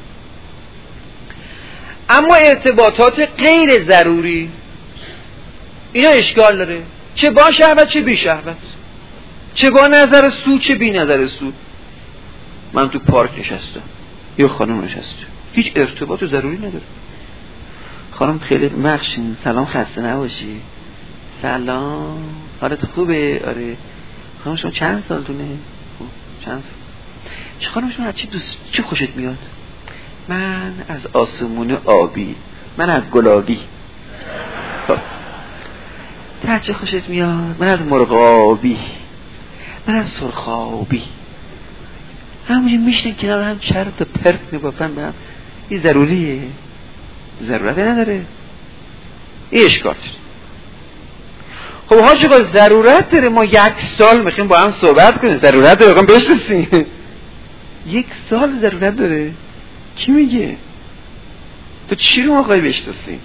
اما ارتباطات غیر ضروری اینا اشکال داره، چه با شهوت چه بی شهوت، چه با نظر سود چه بی نظر سود. من تو پارک نشستم یا خانم نشسته، هیچ ارتباط ضروری نداره. خانم خیلی بخشین، سلام، خسته نباشی. سلام، حالت خوبه؟ آره. خانم شما چند سالتونه؟ چند سال؟ خانم شما از چی خوشت میاد؟ من از آسمون آبی، من از گلابی. تا چه خوشت میاد؟ من از مرغابی، من از سرخابی. همونجا میشنن کنار هم چرت و پرت میگفتن به هم. این ضروریه؟ ضرورت نداره. این اشکال داره. خب حاجی آقا ضرورت داره، ما 1 سال میخوایم با هم صحبت کنیم، ضرورت داره بگم بشناسیم. 1 سال ضرورت داره؟ کی میگه؟ تو چی رو میخوای بشناسی؟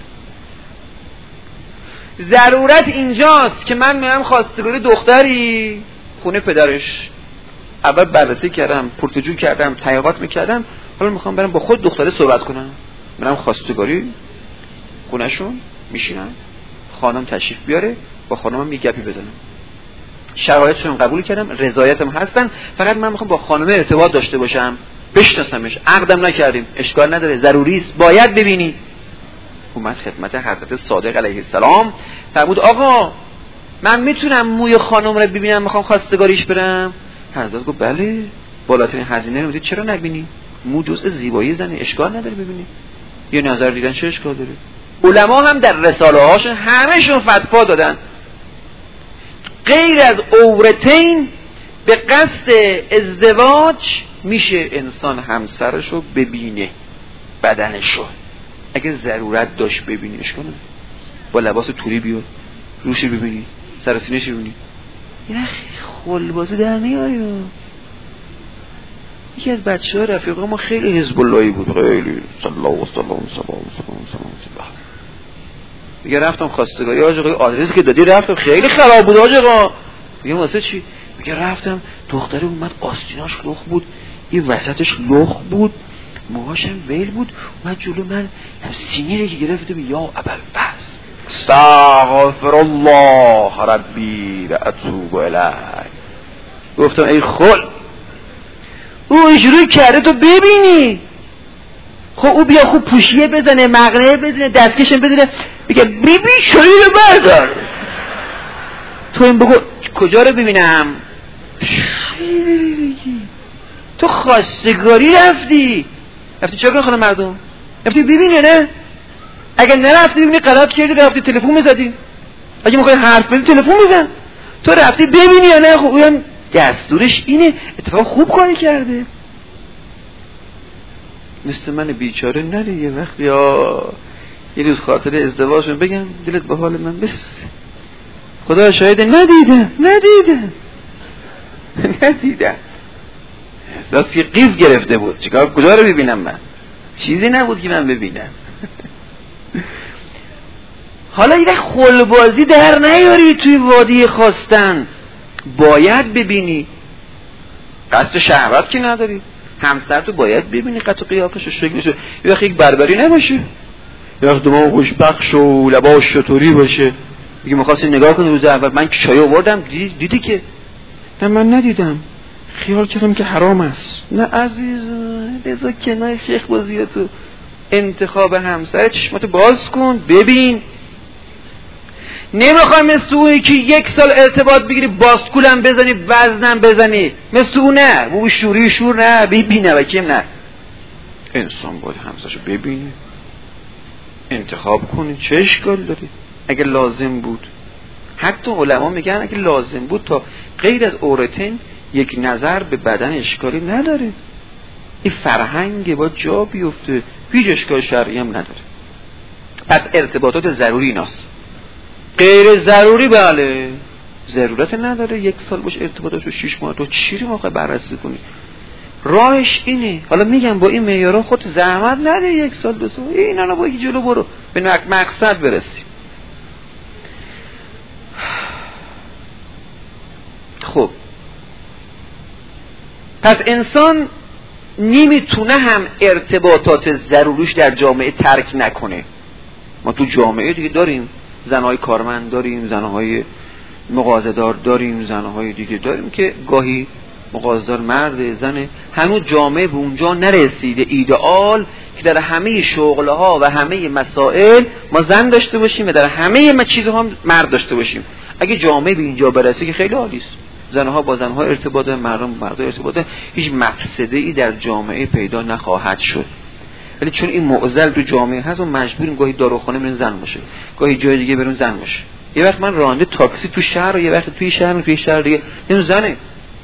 ضرورت اینجاست که من میام خواستگاری دختری خونه پدرش، اول بررسی کردم، پرتجو کردم، تحقیقات میکردم، حالا میخوام برم با خود دختره صحبت کنم. منم خواستگاری خونهشون میشینم، خانم تشریف بیاره، با خانمم یه گپی بزنم، شرایطشون قبول کردم، رضایتم هستن، فقط من میخوام با خانم ارتباط داشته باشم، بشناسمش، عقدم نکردیم، اشکال نداره، ضروری است، باید ببینی. اومد خدمت حضرت صادق علیه السلام، فرمود آقا من میتونم موی خانم رو ببینم، میخوام خواستگاریش برم؟ حضرت گفت بله، بالاترین هزینه رو میدید، چرا نبینی؟ مو جزء زیبایی زنه، اشکال نداره ببینی. یه نظر دیدن چه اشکال داره؟ علما هم در رساله هاشون همهشون فتوا دادن غیر از عورتین به قصد ازدواج میشه انسان همسرشو ببینه، بدنشو، اگه ضرورت داشت ببینی، اشکال نداره. با لباس توری بیاد روشی ببینی، سر و سینه‌ش ببینی، اینا خلبازی در میاری. یکی از بچه‌ها رفیقا ما خیلی حزب اللهی بود، خیلی صلی الله و سلام میگه رفتم خواستگاری آقا، آدرسی که دادی رفتم، خیلی خراب بود آقا. میگم واسه چی؟ میگه رفتم دختره اومد آستیناش لخ بود، این وسطش لخ بود، موهاش هم ویل بود، اومد جلو من سینه رو که گرفتم، یا ابوالفضل استغفر الله ربی و اتوب الیه. گفتم ای خل، او اجروی کرده تو ببینی. خب او بیا خوب پوشیه بزنه، مقنعه بزنه، دستکشم بزنه، بگه ببین شوری رو بردار. تو این بگو کجا رو ببینم؟ تو خواستگاری رفتی چه کنی خانم مردم؟ رفتی ببینی نه؟ اگر نرفتی ببینی غلط کردی، رفتی تلفن میزدی، اگه میخوای حرف بزنی تلفن میزن. تو رفتی ببینی یا نه؟ خب اونم دستورش اینه، اتفاق خوب کاری کرده. مثل من بیچاره نری یه وقت یا یه روز خاطر ازدواجم بگم دلت به حال من بس. خدا شاهده ندیدم بس که قیف گرفته بود، چیکار کجا رو ببینم؟ من چیزی نبود که من ببینم. حالا یه خلبازی در نیاری توی وادی خواستن، باید ببینی، قصد شهوت که نداری. همسر تو باید ببینی قد و قیافش و شکلش، یه وقت یک بربری نباشه، یه وقت دماغ خوشبخش و لباس شطوری باشه. میگه می‌خواستی نگاه کنی روز اول من که چای آوردم دیدی که؟ نه من ندیدم، خیال کردم که حرام است. نه عزیز، بذار کنار شیخ بازیاتو، انتخاب همسر چشماتو باز کن ببین. نمیخوای مثل اونی که 1 سال ارتباط بگیری باسکولم بزنی وزنم بزنی، مثل اون نه، بابا شوری شور نه، ببینه و کیم نه. انسان باید همسرشو ببینه، انتخاب کنی، چه اشکال داری؟ اگه لازم بود، حتی علما میگن اگه لازم بود تا غیر از عورتین یک نظر به بدن اشکالی نداره. این فرهنگ با جا بیفته، هیچ اشکال شرعی هم نداره. پس ارتباطات ضروری ایناست. غیر ضروری بله ضرورت نداره 1 سال باش ارتباطات رو 6 ماه تو چی رو موقع بررسی کنی. راهش اینه. حالا میگم با این معیارا خود زحمت نده 1 سال 2 سال، اینا رو با جلو برو به مقصد برسی. خب پس انسان نمیتونه هم ارتباطات ضروریش در جامعه ترک نکنه. ما تو جامعه دیگه داریم زنهای کارمند، داریم زنهای مغازه‌دار، داریم زنهای دیگه داریم که گاهی مغازه‌دار مرد زنه. هنوز جامعه به اونجا نرسیده ایدئال که در همه شغلها و همه مسائل ما زن داشته باشیم و در همه چیزها هم مرد داشته باشیم. اگه جامعه به اینجا برسه که خیلی عالی است. زنها با زنها ارتباط، مردم با مرد ارتباط، هیچ مفسده‌ای در جامعه پیدا نخواهد شد. ولی چون این معضل تو جامعه هست و مجبوریم گاهی داروخانه بریم زن باشه، گاهی جای دیگه بریم زن باشه. یه وقت من راننده تاکسی تو شهر و یه وقت توی شهر دیگه این زنه.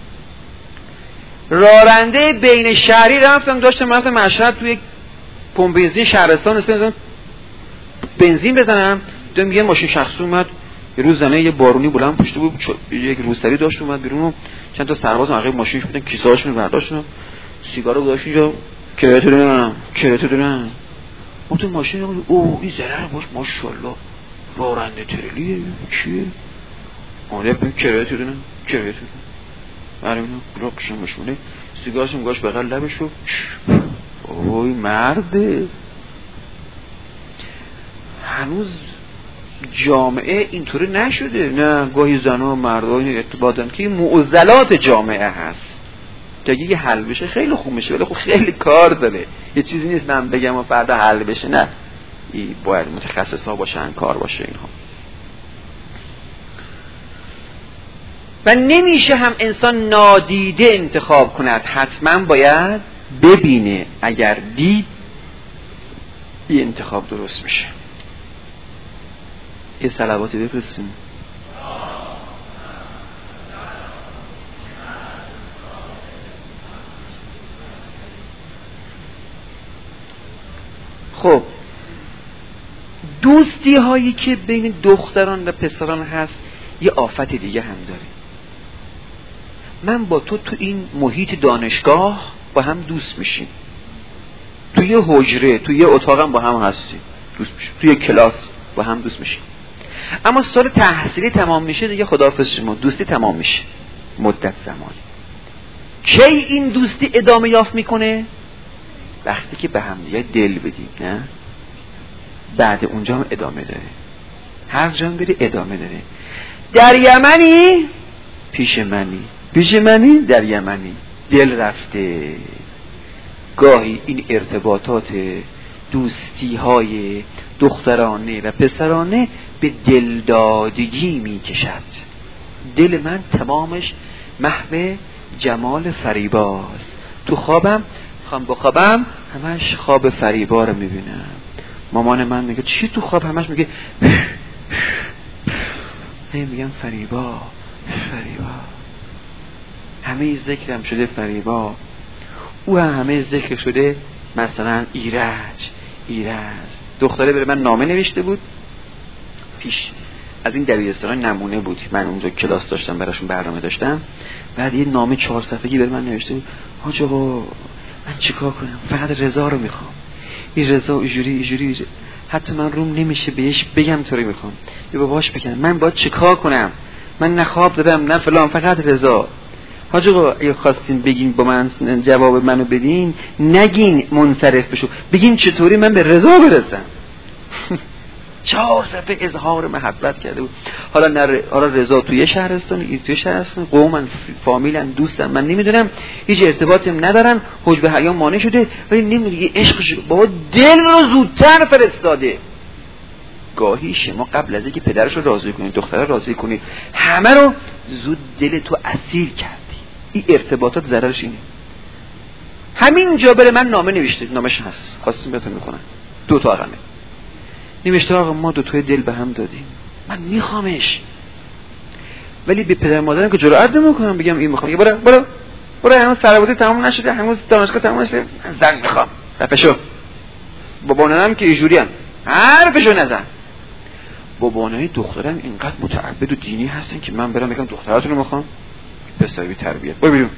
راننده بین شهری رفتم مشهد توی پمپ بنزین شهرستان استن بنزین بزنم، دیدم یه ماشین شخصی اومد، یه روز زنه یه بارونی بلند پشت بود، یک روسری داشت اومد بیرون و چند تا سرباز عقب ماشینش بودن، کیسه‌هاشون رو برداشتن، سیگارو گذاشت اینجا، کرایت دارم. اون تو ماشین او این ضرر باش ماشاءالله راننده تریلیه چیه؟ اون به کرایت دارم. برای اون بلاکشون مشونه، سیگارشون گاش بغل لبشو، اوی مرده. هنوز جامعه اینطوری نشده. نه گاهی زنها و مردها این ارتباطن که معضلات جامعه هست که اگه حل بشه خیلی خوب میشه، ولی خب خیلی کار داره. یه چیزی نیست من بگم و فردا حل بشه، نه این باید متخصص ها باشن، کار باشه اینها. و نمیشه هم انسان نادیده انتخاب کند، حتما باید ببینه، اگر دید این انتخاب درست میشه. یه صلواتی بفرستیم. خب دوستی هایی که بین دختران و پسران هست یه آفت دیگه هم داره. من با تو این محیط دانشگاه با هم دوست میشیم، توی حجره توی اتاقم با هم هستیم دوست میشیم، توی کلاس با هم دوست میشیم. اما سال تحصیلی تمام میشه دیگه خداحافظ شما، دوستی تمام میشه. مدت زمان کی این دوستی ادامه یافت میکنه؟ وقتی که به هم دیگه دل بدیم. نه بعد اونجا هم ادامه داره، هر جا بری ادامه داره. در یمنی پیش منی در یمنی دل رفته. گاهی این ارتباطات دوستی های دخترانه و پسرانه به دلدادگی می کشد. دل من تمامش محو جمال فریباست. تو خوابم همش خواب فریبا رو می بینم. مامان من میگه چی تو خواب؟ همش میگه میگم فریبا. همه ذکرم شده فریبا، او همه ذکر شده مثلا ایرج. دختره بره من نامه نوشته بود پیش از این دبیرستان نمونه بود، من اونجا کلاس داشتم براشون برنامه داشتم، بعد یه نامه 4 صفحه‌ای بر من نوشته بود. حاج آقا من چیکار کنم؟ فقط رضا رو میخوام. این رضا اینجوری حتی من روم نمیشه بهش بگم طوری میخوام. یه باباش بگم من باید چیکار کنم؟ من نه خواب دادم نه فلان، فقط رضا. حاج آقا اگه خواستین بگین با من جواب منو بدین، نگین منصرف بشو، بگین چطوری من به رضا برسم. 4 صفحه اظهار محبت کرده بود. حالا رضا توی شهرستان، این توی شهرستان، قومن، فامیلن، دوستن، من نمیدونم، هیچ ارتباطی هم ندارن، حجب حیا مانع شده، ولی نمیدونی عشق شده، بابا دل رو زودتر فرستاده. گاهی شما قبل از اینکه پدرش رو راضی کنید، دختره راضی کنید، همه رو زود دل تو اسیر کردی. این ارتباطات ضررش اینه. همین جا بره من نامه نوشته، نامش هست، خواستم بهتون میکنم، 2 تا رقمه نوشته آقا ما 2 تای دل به هم دادیم، من میخوامش، ولی به پدر مادرم که جرئت نمیکنم بگم این میخوام. برو هنوز سربازی تمام نشده، هنوز دانشگاه تمام نشده، زن میخوام. رفشو. بابانم که اینجوریان، حرفشو نزن. بابانای دخترم اینقدر متعبد و دینی هستن که من برم بگم دختراتونو میخوام، پسری تربیت. برو بیرون.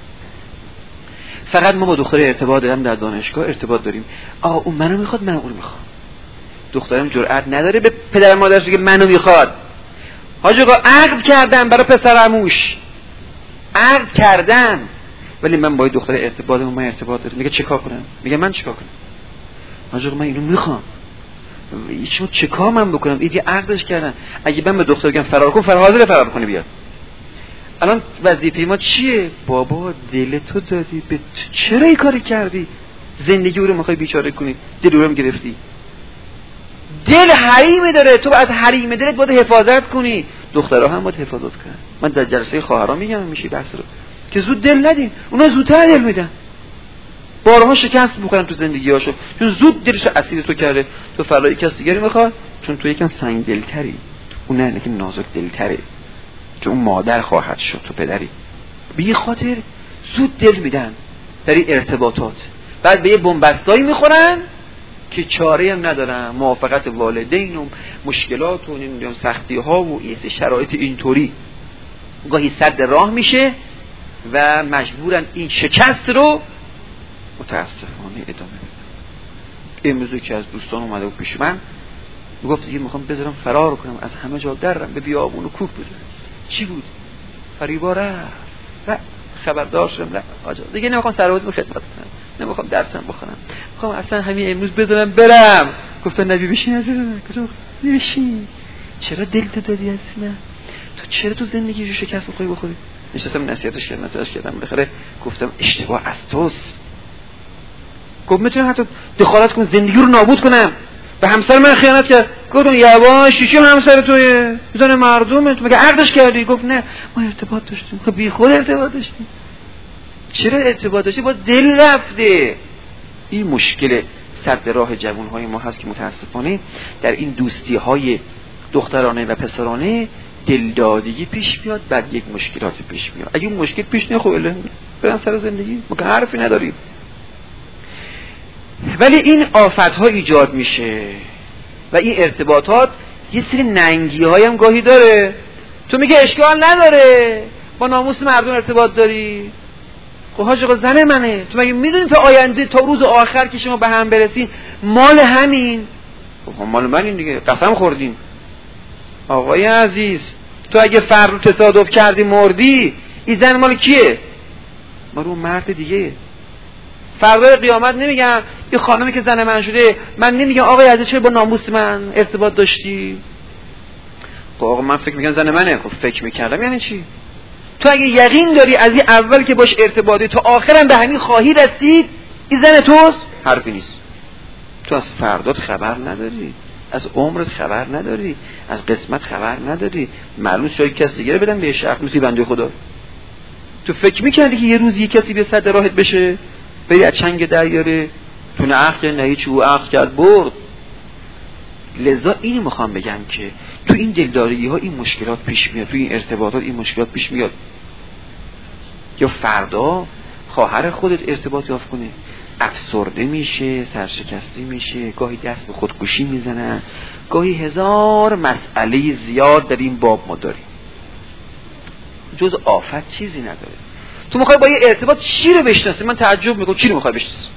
فقط ما با دختر ارتباط داریم، در دانشگاه ارتباط داریم. آقا اون منو میخواد، منم اونو میخوام. دخترم جرئت نداره به پدر مادرش بگه منو میخواد. حاج آقا عقد کردم برای پسرموش، عقد کردم، ولی من با دختر ارتباط دارم، من ارتباط دارم. میگه چیکار کنم؟ میگه من چیکار کنم؟ حاج آقا من اینو میخوام. چون چیکار من بکنم؟ ایدی عقدش کردن. اگه من به دختر بگم فرار کن، حاضر فرار کنه بیاد. الان وظیفه ما چیه؟ بابا دل تو دادی به چرا این کاری کردی؟ زندگی او رو میخوای بیچاره کنی، دل او رو گرفتی. دل حریم داره، تو باید حریم دلت باید حفاظت کنی. دخترها هم باید حفاظت کنن. من در جلسه خواهرام میگم میشه بحث رو که زود دل ندین، اونا زودتر دل میدن، بارها شکست میکنن تو زندگی‌هاشو، چون زود دلش اسیر تو کرده. تو فلایی کس دیگری میخواد، چون تو یکم سنگ دلتری، اون نه که نازک دلتره، چون اون مادر خواهد شد، تو پدری. به یه خاطر زود دل میدن در این ارتباطات، بعد به یه بنبستایی میخورن که چاره هم ندارن. موافقت والدین و مشکلات و نمیدونم سختی ها و این شرایط اینطوری گاهی سد راه میشه و مجبورن این شکست رو متاسفانه ادامه بدن. امروز که از دوستان اومده و پیش من میگفت دیگه میخوام بذارم فرار کنم از همه جا، درم به بیابون و کوک بزنم. چی بود؟ فریبا رفت، خبردار شدم رفت. آجا دیگه نمیخوام سربازی خدمت کنم، نمیخوام درسم بخونم، میخوام اصلا همین امروز بذارم برم. گفتن نبی بشین عزیزم. کجا بشین؟ چرا دلت دادی عزیزم؟ تو چرا تو زندگی رو شکست می‌خوای بخوری؟ نشستم نصیحتش کردم بالاخره گفتم اشتباه از توست. گفت میتونم حتی دخالت کنم زندگی رو نابود کنم، به همسر من خیانت کرد. گفتم یواش، چی همسر توئه؟ زن مردمه، تو مگه عقدش کردی؟ گفت نه ما ارتباط داشتیم. خب بی خود ارتباط داشتیم. چرا ارتباط داشتی؟ با دل رفته. این مشکل سد راه جوانهای ما هست که متاسفانه در این دوستی‌های دخترانه و پسرانه دلدادگی پیش میاد، بعد یک مشکلاتی پیش میاد. اگه اون مشکل پیش نیاد خب برن سر زندگی، ما که حرفی نداریم. ولی این آفت‌ها ایجاد میشه و این ارتباطات یه سری ننگی‌های هم گاهی داره. تو میگه اشکال نداره، با ناموس مردم ارتباط داری. خب حاج آقا زن منه، تو مگه میدونی تا آینده، تا روز آخر که شما به هم برسین مال همین؟ خب مال من این دیگه، قسم خوردیم. آقای عزیز تو اگه فرد تصادف کردی مردی، این زن مال کیه؟ مال اون مرد دیگه. فردای قیامت نمیگم این خانمی که زن من شده، من نمیگم آقای عزیز چرا با ناموس من ارتباط داشتی؟ خب آقا من فکر میکنم زن منه. خب فکر میکردم یعنی چی؟ تو اگه یقین داری از این اول که باش ارتباطی تا آخرم به همین خواهی رسید، این زن توست؟ حرفی نیست. تو از فردات خبر نداری، از عمرت خبر نداری، از قسمت خبر نداری. معلوم شاید کسی دیگه بدن بهش عقل بنده خدا. تو فکر میکردی که یه روز یه کسی به صد راهت بشه، بری از چنگ دریاره؟ تو نه عقل نه هیچ، او عقل کرد برد. لذا اینو میخوام بگم که تو این دلداری ها این مشکلات پیش میاد، تو این ارتباطات این مشکلات پیش میاد. یا فردا خواهر خودت ارتباط یافت کنه، افسرده میشه، سرشکسته میشه، گاهی دست به خودکشی میزنن، گاهی هزار مسئله زیاد در این باب ما داریم. جز آفت چیزی نداره. تو میخوای با یه ارتباط چی رو بشناسی؟ من تعجب میکنم چی رو میخوای بشناسی؟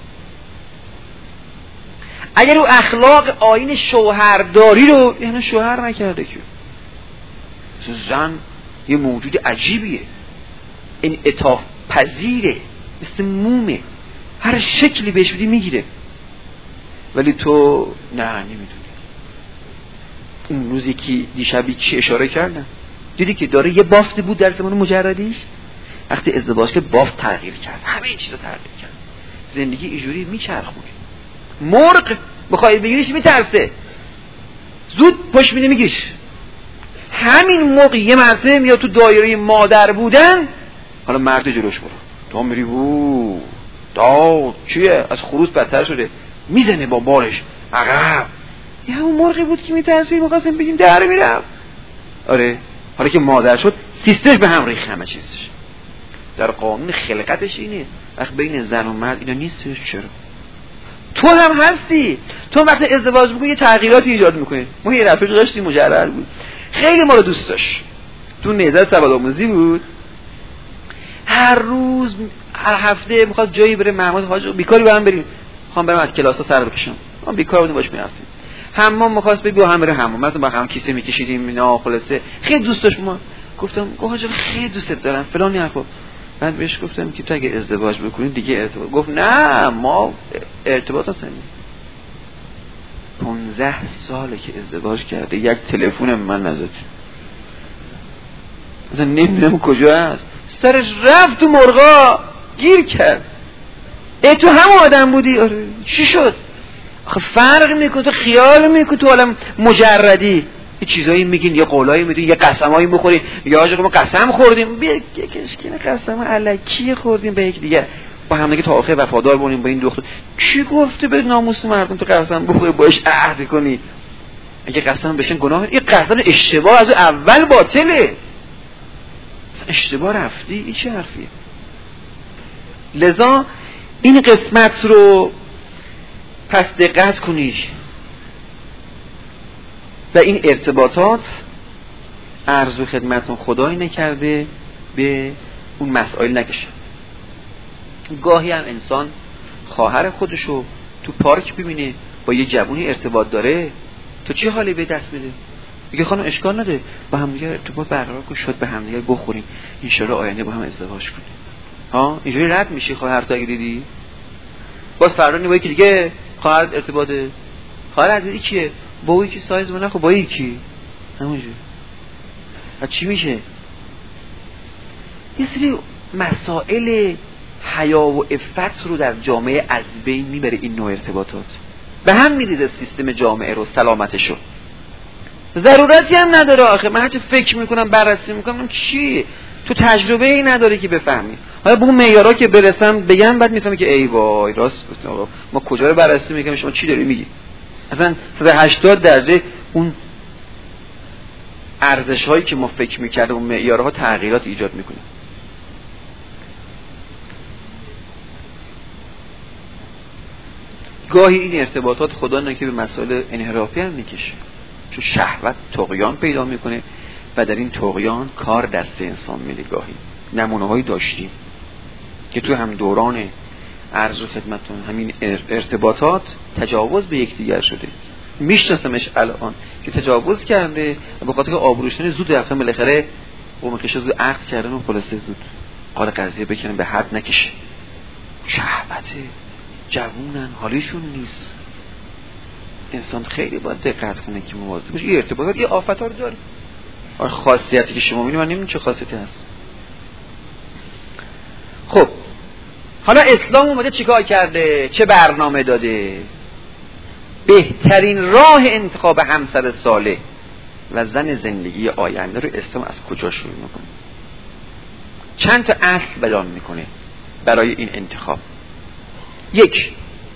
اگر او اخلاق آیین شوهرداری رو، یعنی شوهر نکرده که زن یه موجود عجیبیه، انعطاف پذیره، مثل مومه، هر شکلی بهش بدی میگیره. ولی تو نه، نمیدونی. اون روزی که دیشبی چی اشاره کردن، دیدی که داره یه بافت بود در زمان مجردیش، وقتی ازدواج که بافت تغییر کرد، همه چیزا تغییر کرد. زندگی اینجوری میچرخونه. مرغ بخوای بگیریش میترسه، زود پشت میده میگیریش. همین موقع یه مرتبه میاد تو دایره مادر بودن، حالا مرد جلوش برو، تا میری داد چیه، از خروس بدتر شده، میزنه با بالش عقب. یه همون مرغی بود که میترسی، میخواستم بگیم در میرم. آره، حالا که مادر شد سیستمش به هم ریخت، همه چیزش در قانون خلقتش اینه. وقت بین زن و مرد اینا نیستش. چرا؟ تو هم هستی. تو وقتی ازدواج میکنی یه تغییراتی ایجاد میکنی. ما یه رفیق داشتیم مجرد بود، خیلی ما رو دوست داشت، تو نهضت سوادآموزی بود، هر روز هر هفته میخواد جایی بره مهمان، حاج بیکاری با هم بریم، میخوام برم از کلاسا سر بکشم، ما بیکار بودیم باش میرفتیم. حمام میخواست با هم بره حمام، مثلا با هم کیسه میکشیدیم اینا، خلاصه خیلی دوست داشت. ما گفتم حاج خیلی دوست دارم فلان حرفا. بعد بهش گفتم که تو اگه ازدواج بکنی دیگه ارتباط، گفت نه ما ارتباط هستیم. 15 ساله که ازدواج کرده، یک تلفن من نزد، مثلا نمیدونم کجا هست، سرش رفت تو مرغا گیر کرد. تو هم آدم بودی؟ آره. چی شد؟ آخه فرق میکنه، تو خیال میکنه تو عالم مجردی یه چیزایی میگین، یه قولایی میدین، یه قسمایی میخورین، یا آقا ما قسم خوردیم، بیا کشکین قسم الکی خوردیم به یک دیگه، با هم دیگه تا آخر وفادار بونیم با این دختر. کی گفته به ناموس مردم تو قسم بخوری باش عهد کنی؟ اگه قسم بشین گناه، این قسم اشتباه از اول باطله، اشتباه رفتی، این چه حرفیه؟ لذا این قسمت رو پس دقت کنید و این ارتباطات عرض و خدمتون خدایی نکرده به اون مسائل نکشه. گاهی هم انسان خواهر خودشو تو پارک ببینه با یه جوونی ارتباط داره، تو چه حالی به دست میده؟ میگه خانم اشکال نداره با هم دیگه ارتباط برقرار کن، شد به هم دیگه بخوریم، ان شاءالله آینده با هم ازدواج کنیم. ها اینجوری رد میشی خواهر تو اگه دیدی؟ باز فردا نیوایی که دیگه خواهر ارتباطه، خواهر عزیزی کیه؟ با اویی که سایز منه، خب با این کی؟ همونجوری. چی میشه؟ یه سری مسائل حیا و عفت رو در جامعه از بین میبره این نوع ارتباطات، به هم میریزه سیستم جامعه رو، سلامتشو. ضرورتی هم نداره آخه، من هرچه فکر میکنم بررسی میکنم چی؟ تو تجربه ای نداری که بفهمی. حالا به اون معیارا که برسم بگم بعد میفهمی که ای وای راست گفتم آقا ما کجا رو بررسی میکنیم، شما چی داری میگی؟ اصلا 180 درجه اون ارزش هایی که ما فکر میکردیم اون معیارها تغییرات ایجاد میکنه. گاهی این ارتباطات خدا نه که به مسائل انحرافی هم میکشه، چون شهوت طغیان پیدا میکنه و در این طغیان کار دست انسان میده. گاهی نمونه هایی داشتیم که تو هم دوران عرض و خدمتون همین ارتباطات تجاوز به یکدیگر شده. میشناسمش الان که تجاوز کرده به خاطر آبروشون زود رفتن بالاخره قومکشه زود عقد کردن و خلاصه زود قال قضیه بکنن به حد نکشه. شهوته، جوونن، حالیشون نیست. انسان خیلی باید دقت کنه که مواظب باشه. این ارتباطات یه آفت‌ها رو داره. خاصیتی که شما می‌بینید من نمی‌دونم چه خاصیتی هست. خب حالا اسلام اومده چیکار کرده؟ چه برنامه داده؟ بهترین راه انتخاب همسر صالح و زن زندگی آینده رو اسلام از کجا شروع میکنه؟ چند تا اصل بیان میکنه برای این انتخاب. 1.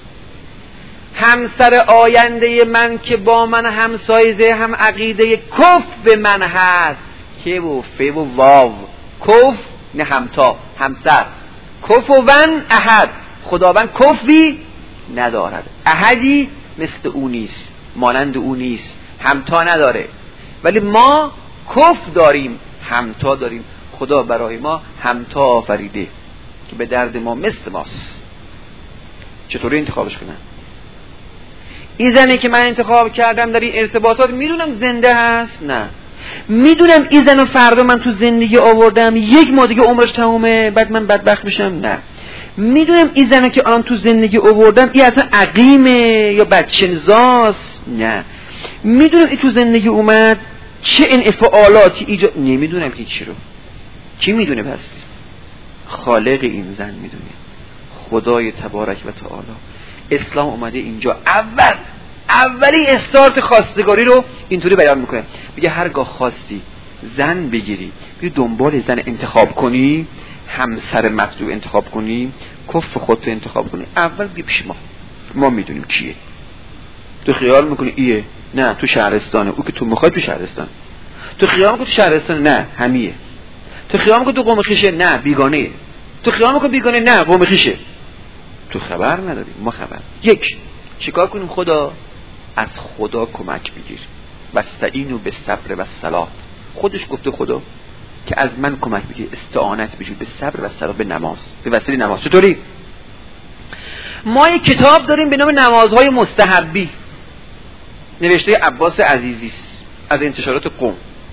همسر آینده من که با من هم سایزه هم عقیده کف من هست، که و ف و واو، کف نه همتا، همسر، کف و ون احد، خداوند کفی ندارد، احدی مثل او نیست، مانند او نیست، همتا نداره. ولی ما کف داریم، همتا داریم. خدا برای ما همتا آفریده که به درد ما مثل ماست. چطوری انتخابش کنم؟ این زنی که من انتخاب کردم در این ارتباطات میدونم زنده هست؟ نه. میدونم این زن فردا من تو زندگی آوردم 1 ماه دیگه عمرش تمومه بعد من بدبخت بشم؟ نه. میدونم این زن که الان تو زندگی آوردم این اصلا عقیمه یا بدشنزاست؟ نه. میدونم این تو زندگی اومد چه انفعالاتی ایجاد، نمیدونم هیچی رو. کی میدونه؟ پس خالق این زن میدونه، خدای تبارک و تعالی. اسلام اومده اینجا اولی استارت خواستگاری رو اینطوری بیان میکنه، میگه هرگاه خواستی زن بگیری، بگی دنبال زن انتخاب کنی، همسر مطلوب انتخاب کنی، کف خودتو انتخاب کنی، اول بگی پیش ما میدونیم کیه. تو خیال میکنی ایه؟ نه، تو شهرستانه. او که تو میخوای تو شهرستان. تو خیال میکنی تو شهرستان؟ نه، همیه. تو خیال میکنی تو قوم خویشه؟ نه، بیگانه. تو خیال میکنی بیگانه؟ نه، قوم خویشه. تو خبر نداری، ما خبر. یک، چیکار کنیم؟ خدا، از خدا کمک بگیر. واستعینوا بالصبر والصلاة. خودش گفته خدا که از من کمک بگیر، استعانت بگیر به صبر و صلاة، به نماز، به وسیله نماز. چطوری؟ ما یک کتاب داریم به نام نمازهای مستحبی، نوشته عباس عزیزی از انتشارات قم.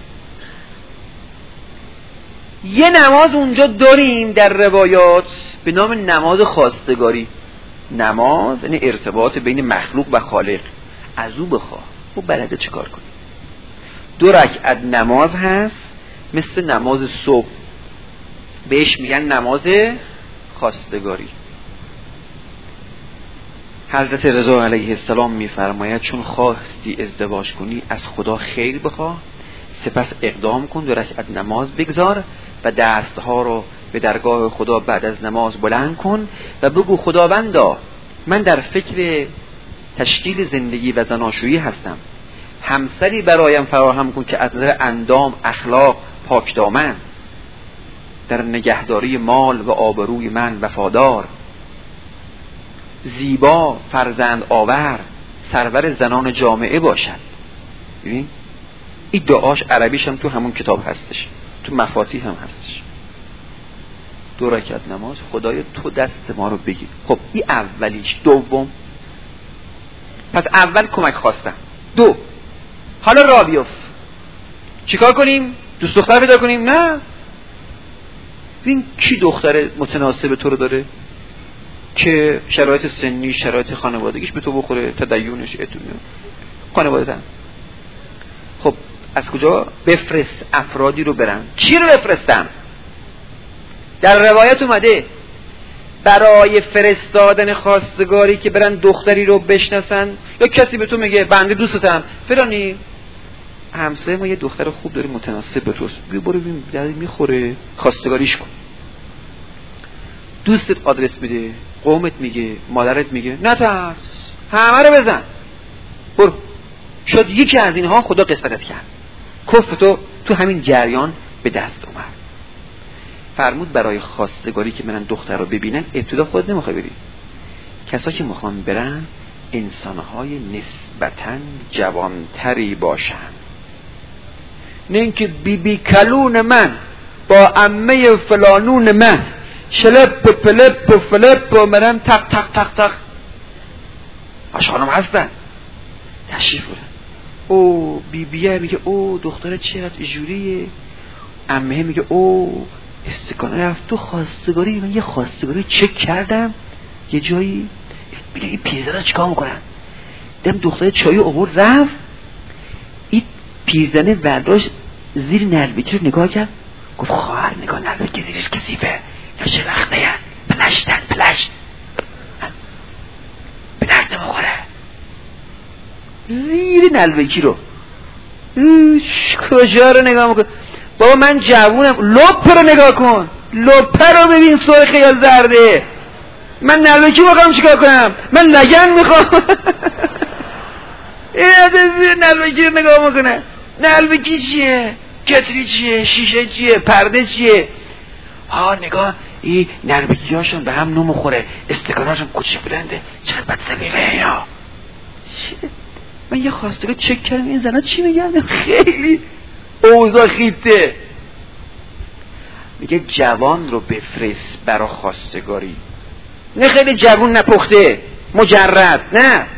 یه نماز اونجا داریم در روایات به نام نماز خواستگاری. نماز یعنی ارتباط بین مخلوق و خالق. از او بخواه، او بلده چه کار کنی. 2 رکعت نماز هست مثل نماز صبح، بهش میگن نماز خواستگاری. حضرت رضا علیه السلام میفرماید چون خواستی ازدواج کنی از خدا خیر بخواه، سپس اقدام کن، 2 رکعت نماز بگذار و دستها رو به درگاه خدا بعد از نماز بلند کن و بگو خداوندا من در فکر تشکیل زندگی و زناشویی هستم، همسری برایم فراهم کن که از نظر اندام، اخلاق پاک دامن، در نگهداری مال و آبروی من وفادار، زیبا، فرزند آور، سرور زنان جامعه باشد. ببین این دعاش عربیش هم تو همون کتاب هستش، تو مفاتیح هم هستش. 2 رکعت نماز، خدای تو دست ما رو بگیر. خب این اولیش. دوم، پس اول کمک خواستم. 2 حالا راه بیفت. چیکار کنیم؟ دوست دختر پیدا کنیم؟ نه. ببین کی دختر متناسب تو رو داره که شرایط سنی، شرایط خانوادگیش به تو بخوره، تدینش، خانوادتن. خب از کجا بفرست افرادی رو برن؟ چی رو بفرستن؟ در روایت اومده برای فرستادن خواستگاری که برن دختری رو بشناسن، یا کسی به تو میگه بنده دوستتم فلانی، همسایه ما یه دختر خوب داره متناسب به توست، بیا برو ببین در میخوره، خواستگاریش کن. دوستت آدرس میده، قومت میگه، مادرت میگه، نترس، همه رو بزن، برو. شد یکی از اینها خدا قسمتت کرد، کف تو همین جریان به دست اومد. فرمود برای خواستگاری که منن دختر رو ببینن، ابتدا خود نمیخوای بری. کسا که میخوان برن انسانهای نسبتاً جوانتری باشن، نه اینکه بی کلون من با عمه فلانون من شلپ و پلپ و فلپ و منم تق تق تق تق. آشانم هستن تشریف برن. او بیه میگه او دختر چقدر جوریه، عمه میگه او استکانه رفت تو خواستگاری. من یه خواستگاری چک کردم یه جایی، میگه این پیرزنه چیکار میکنن؟ دم دختر چایی آورد رفت، این پیرزنه برداشت زیر نلبکی رو نگاه کرد، گفت خواهر نگاه نلبکی زیرش کثیفه، نشه رخته ید پلشت به درد مخوره. زیر نلبکی رو کجا رو نگاه میکن؟ بابا من جوونم، لپ رو نگاه کن، لپ رو ببین سرخه یا زرده. من نلبکی میخوام چیکار کنم؟ من لگن میخوام. این نلبکی رو نگاه میکنه، نلبکی چیه؟ کتری چیه؟ شیشه چیه؟ پرده چیه؟ ها نگاه این نلبکی هاشون به هم نمیخوره، استکاناشون کوچیک بلنده، چقدر بد سلیقه یا من یه خواستگاه چک کردم این زنا چی میگن؟ خیلی اوضاع خیته. میگه جوان رو بفرست برای خواستگاری، نه خیلی جوان نپخته مجرد، نه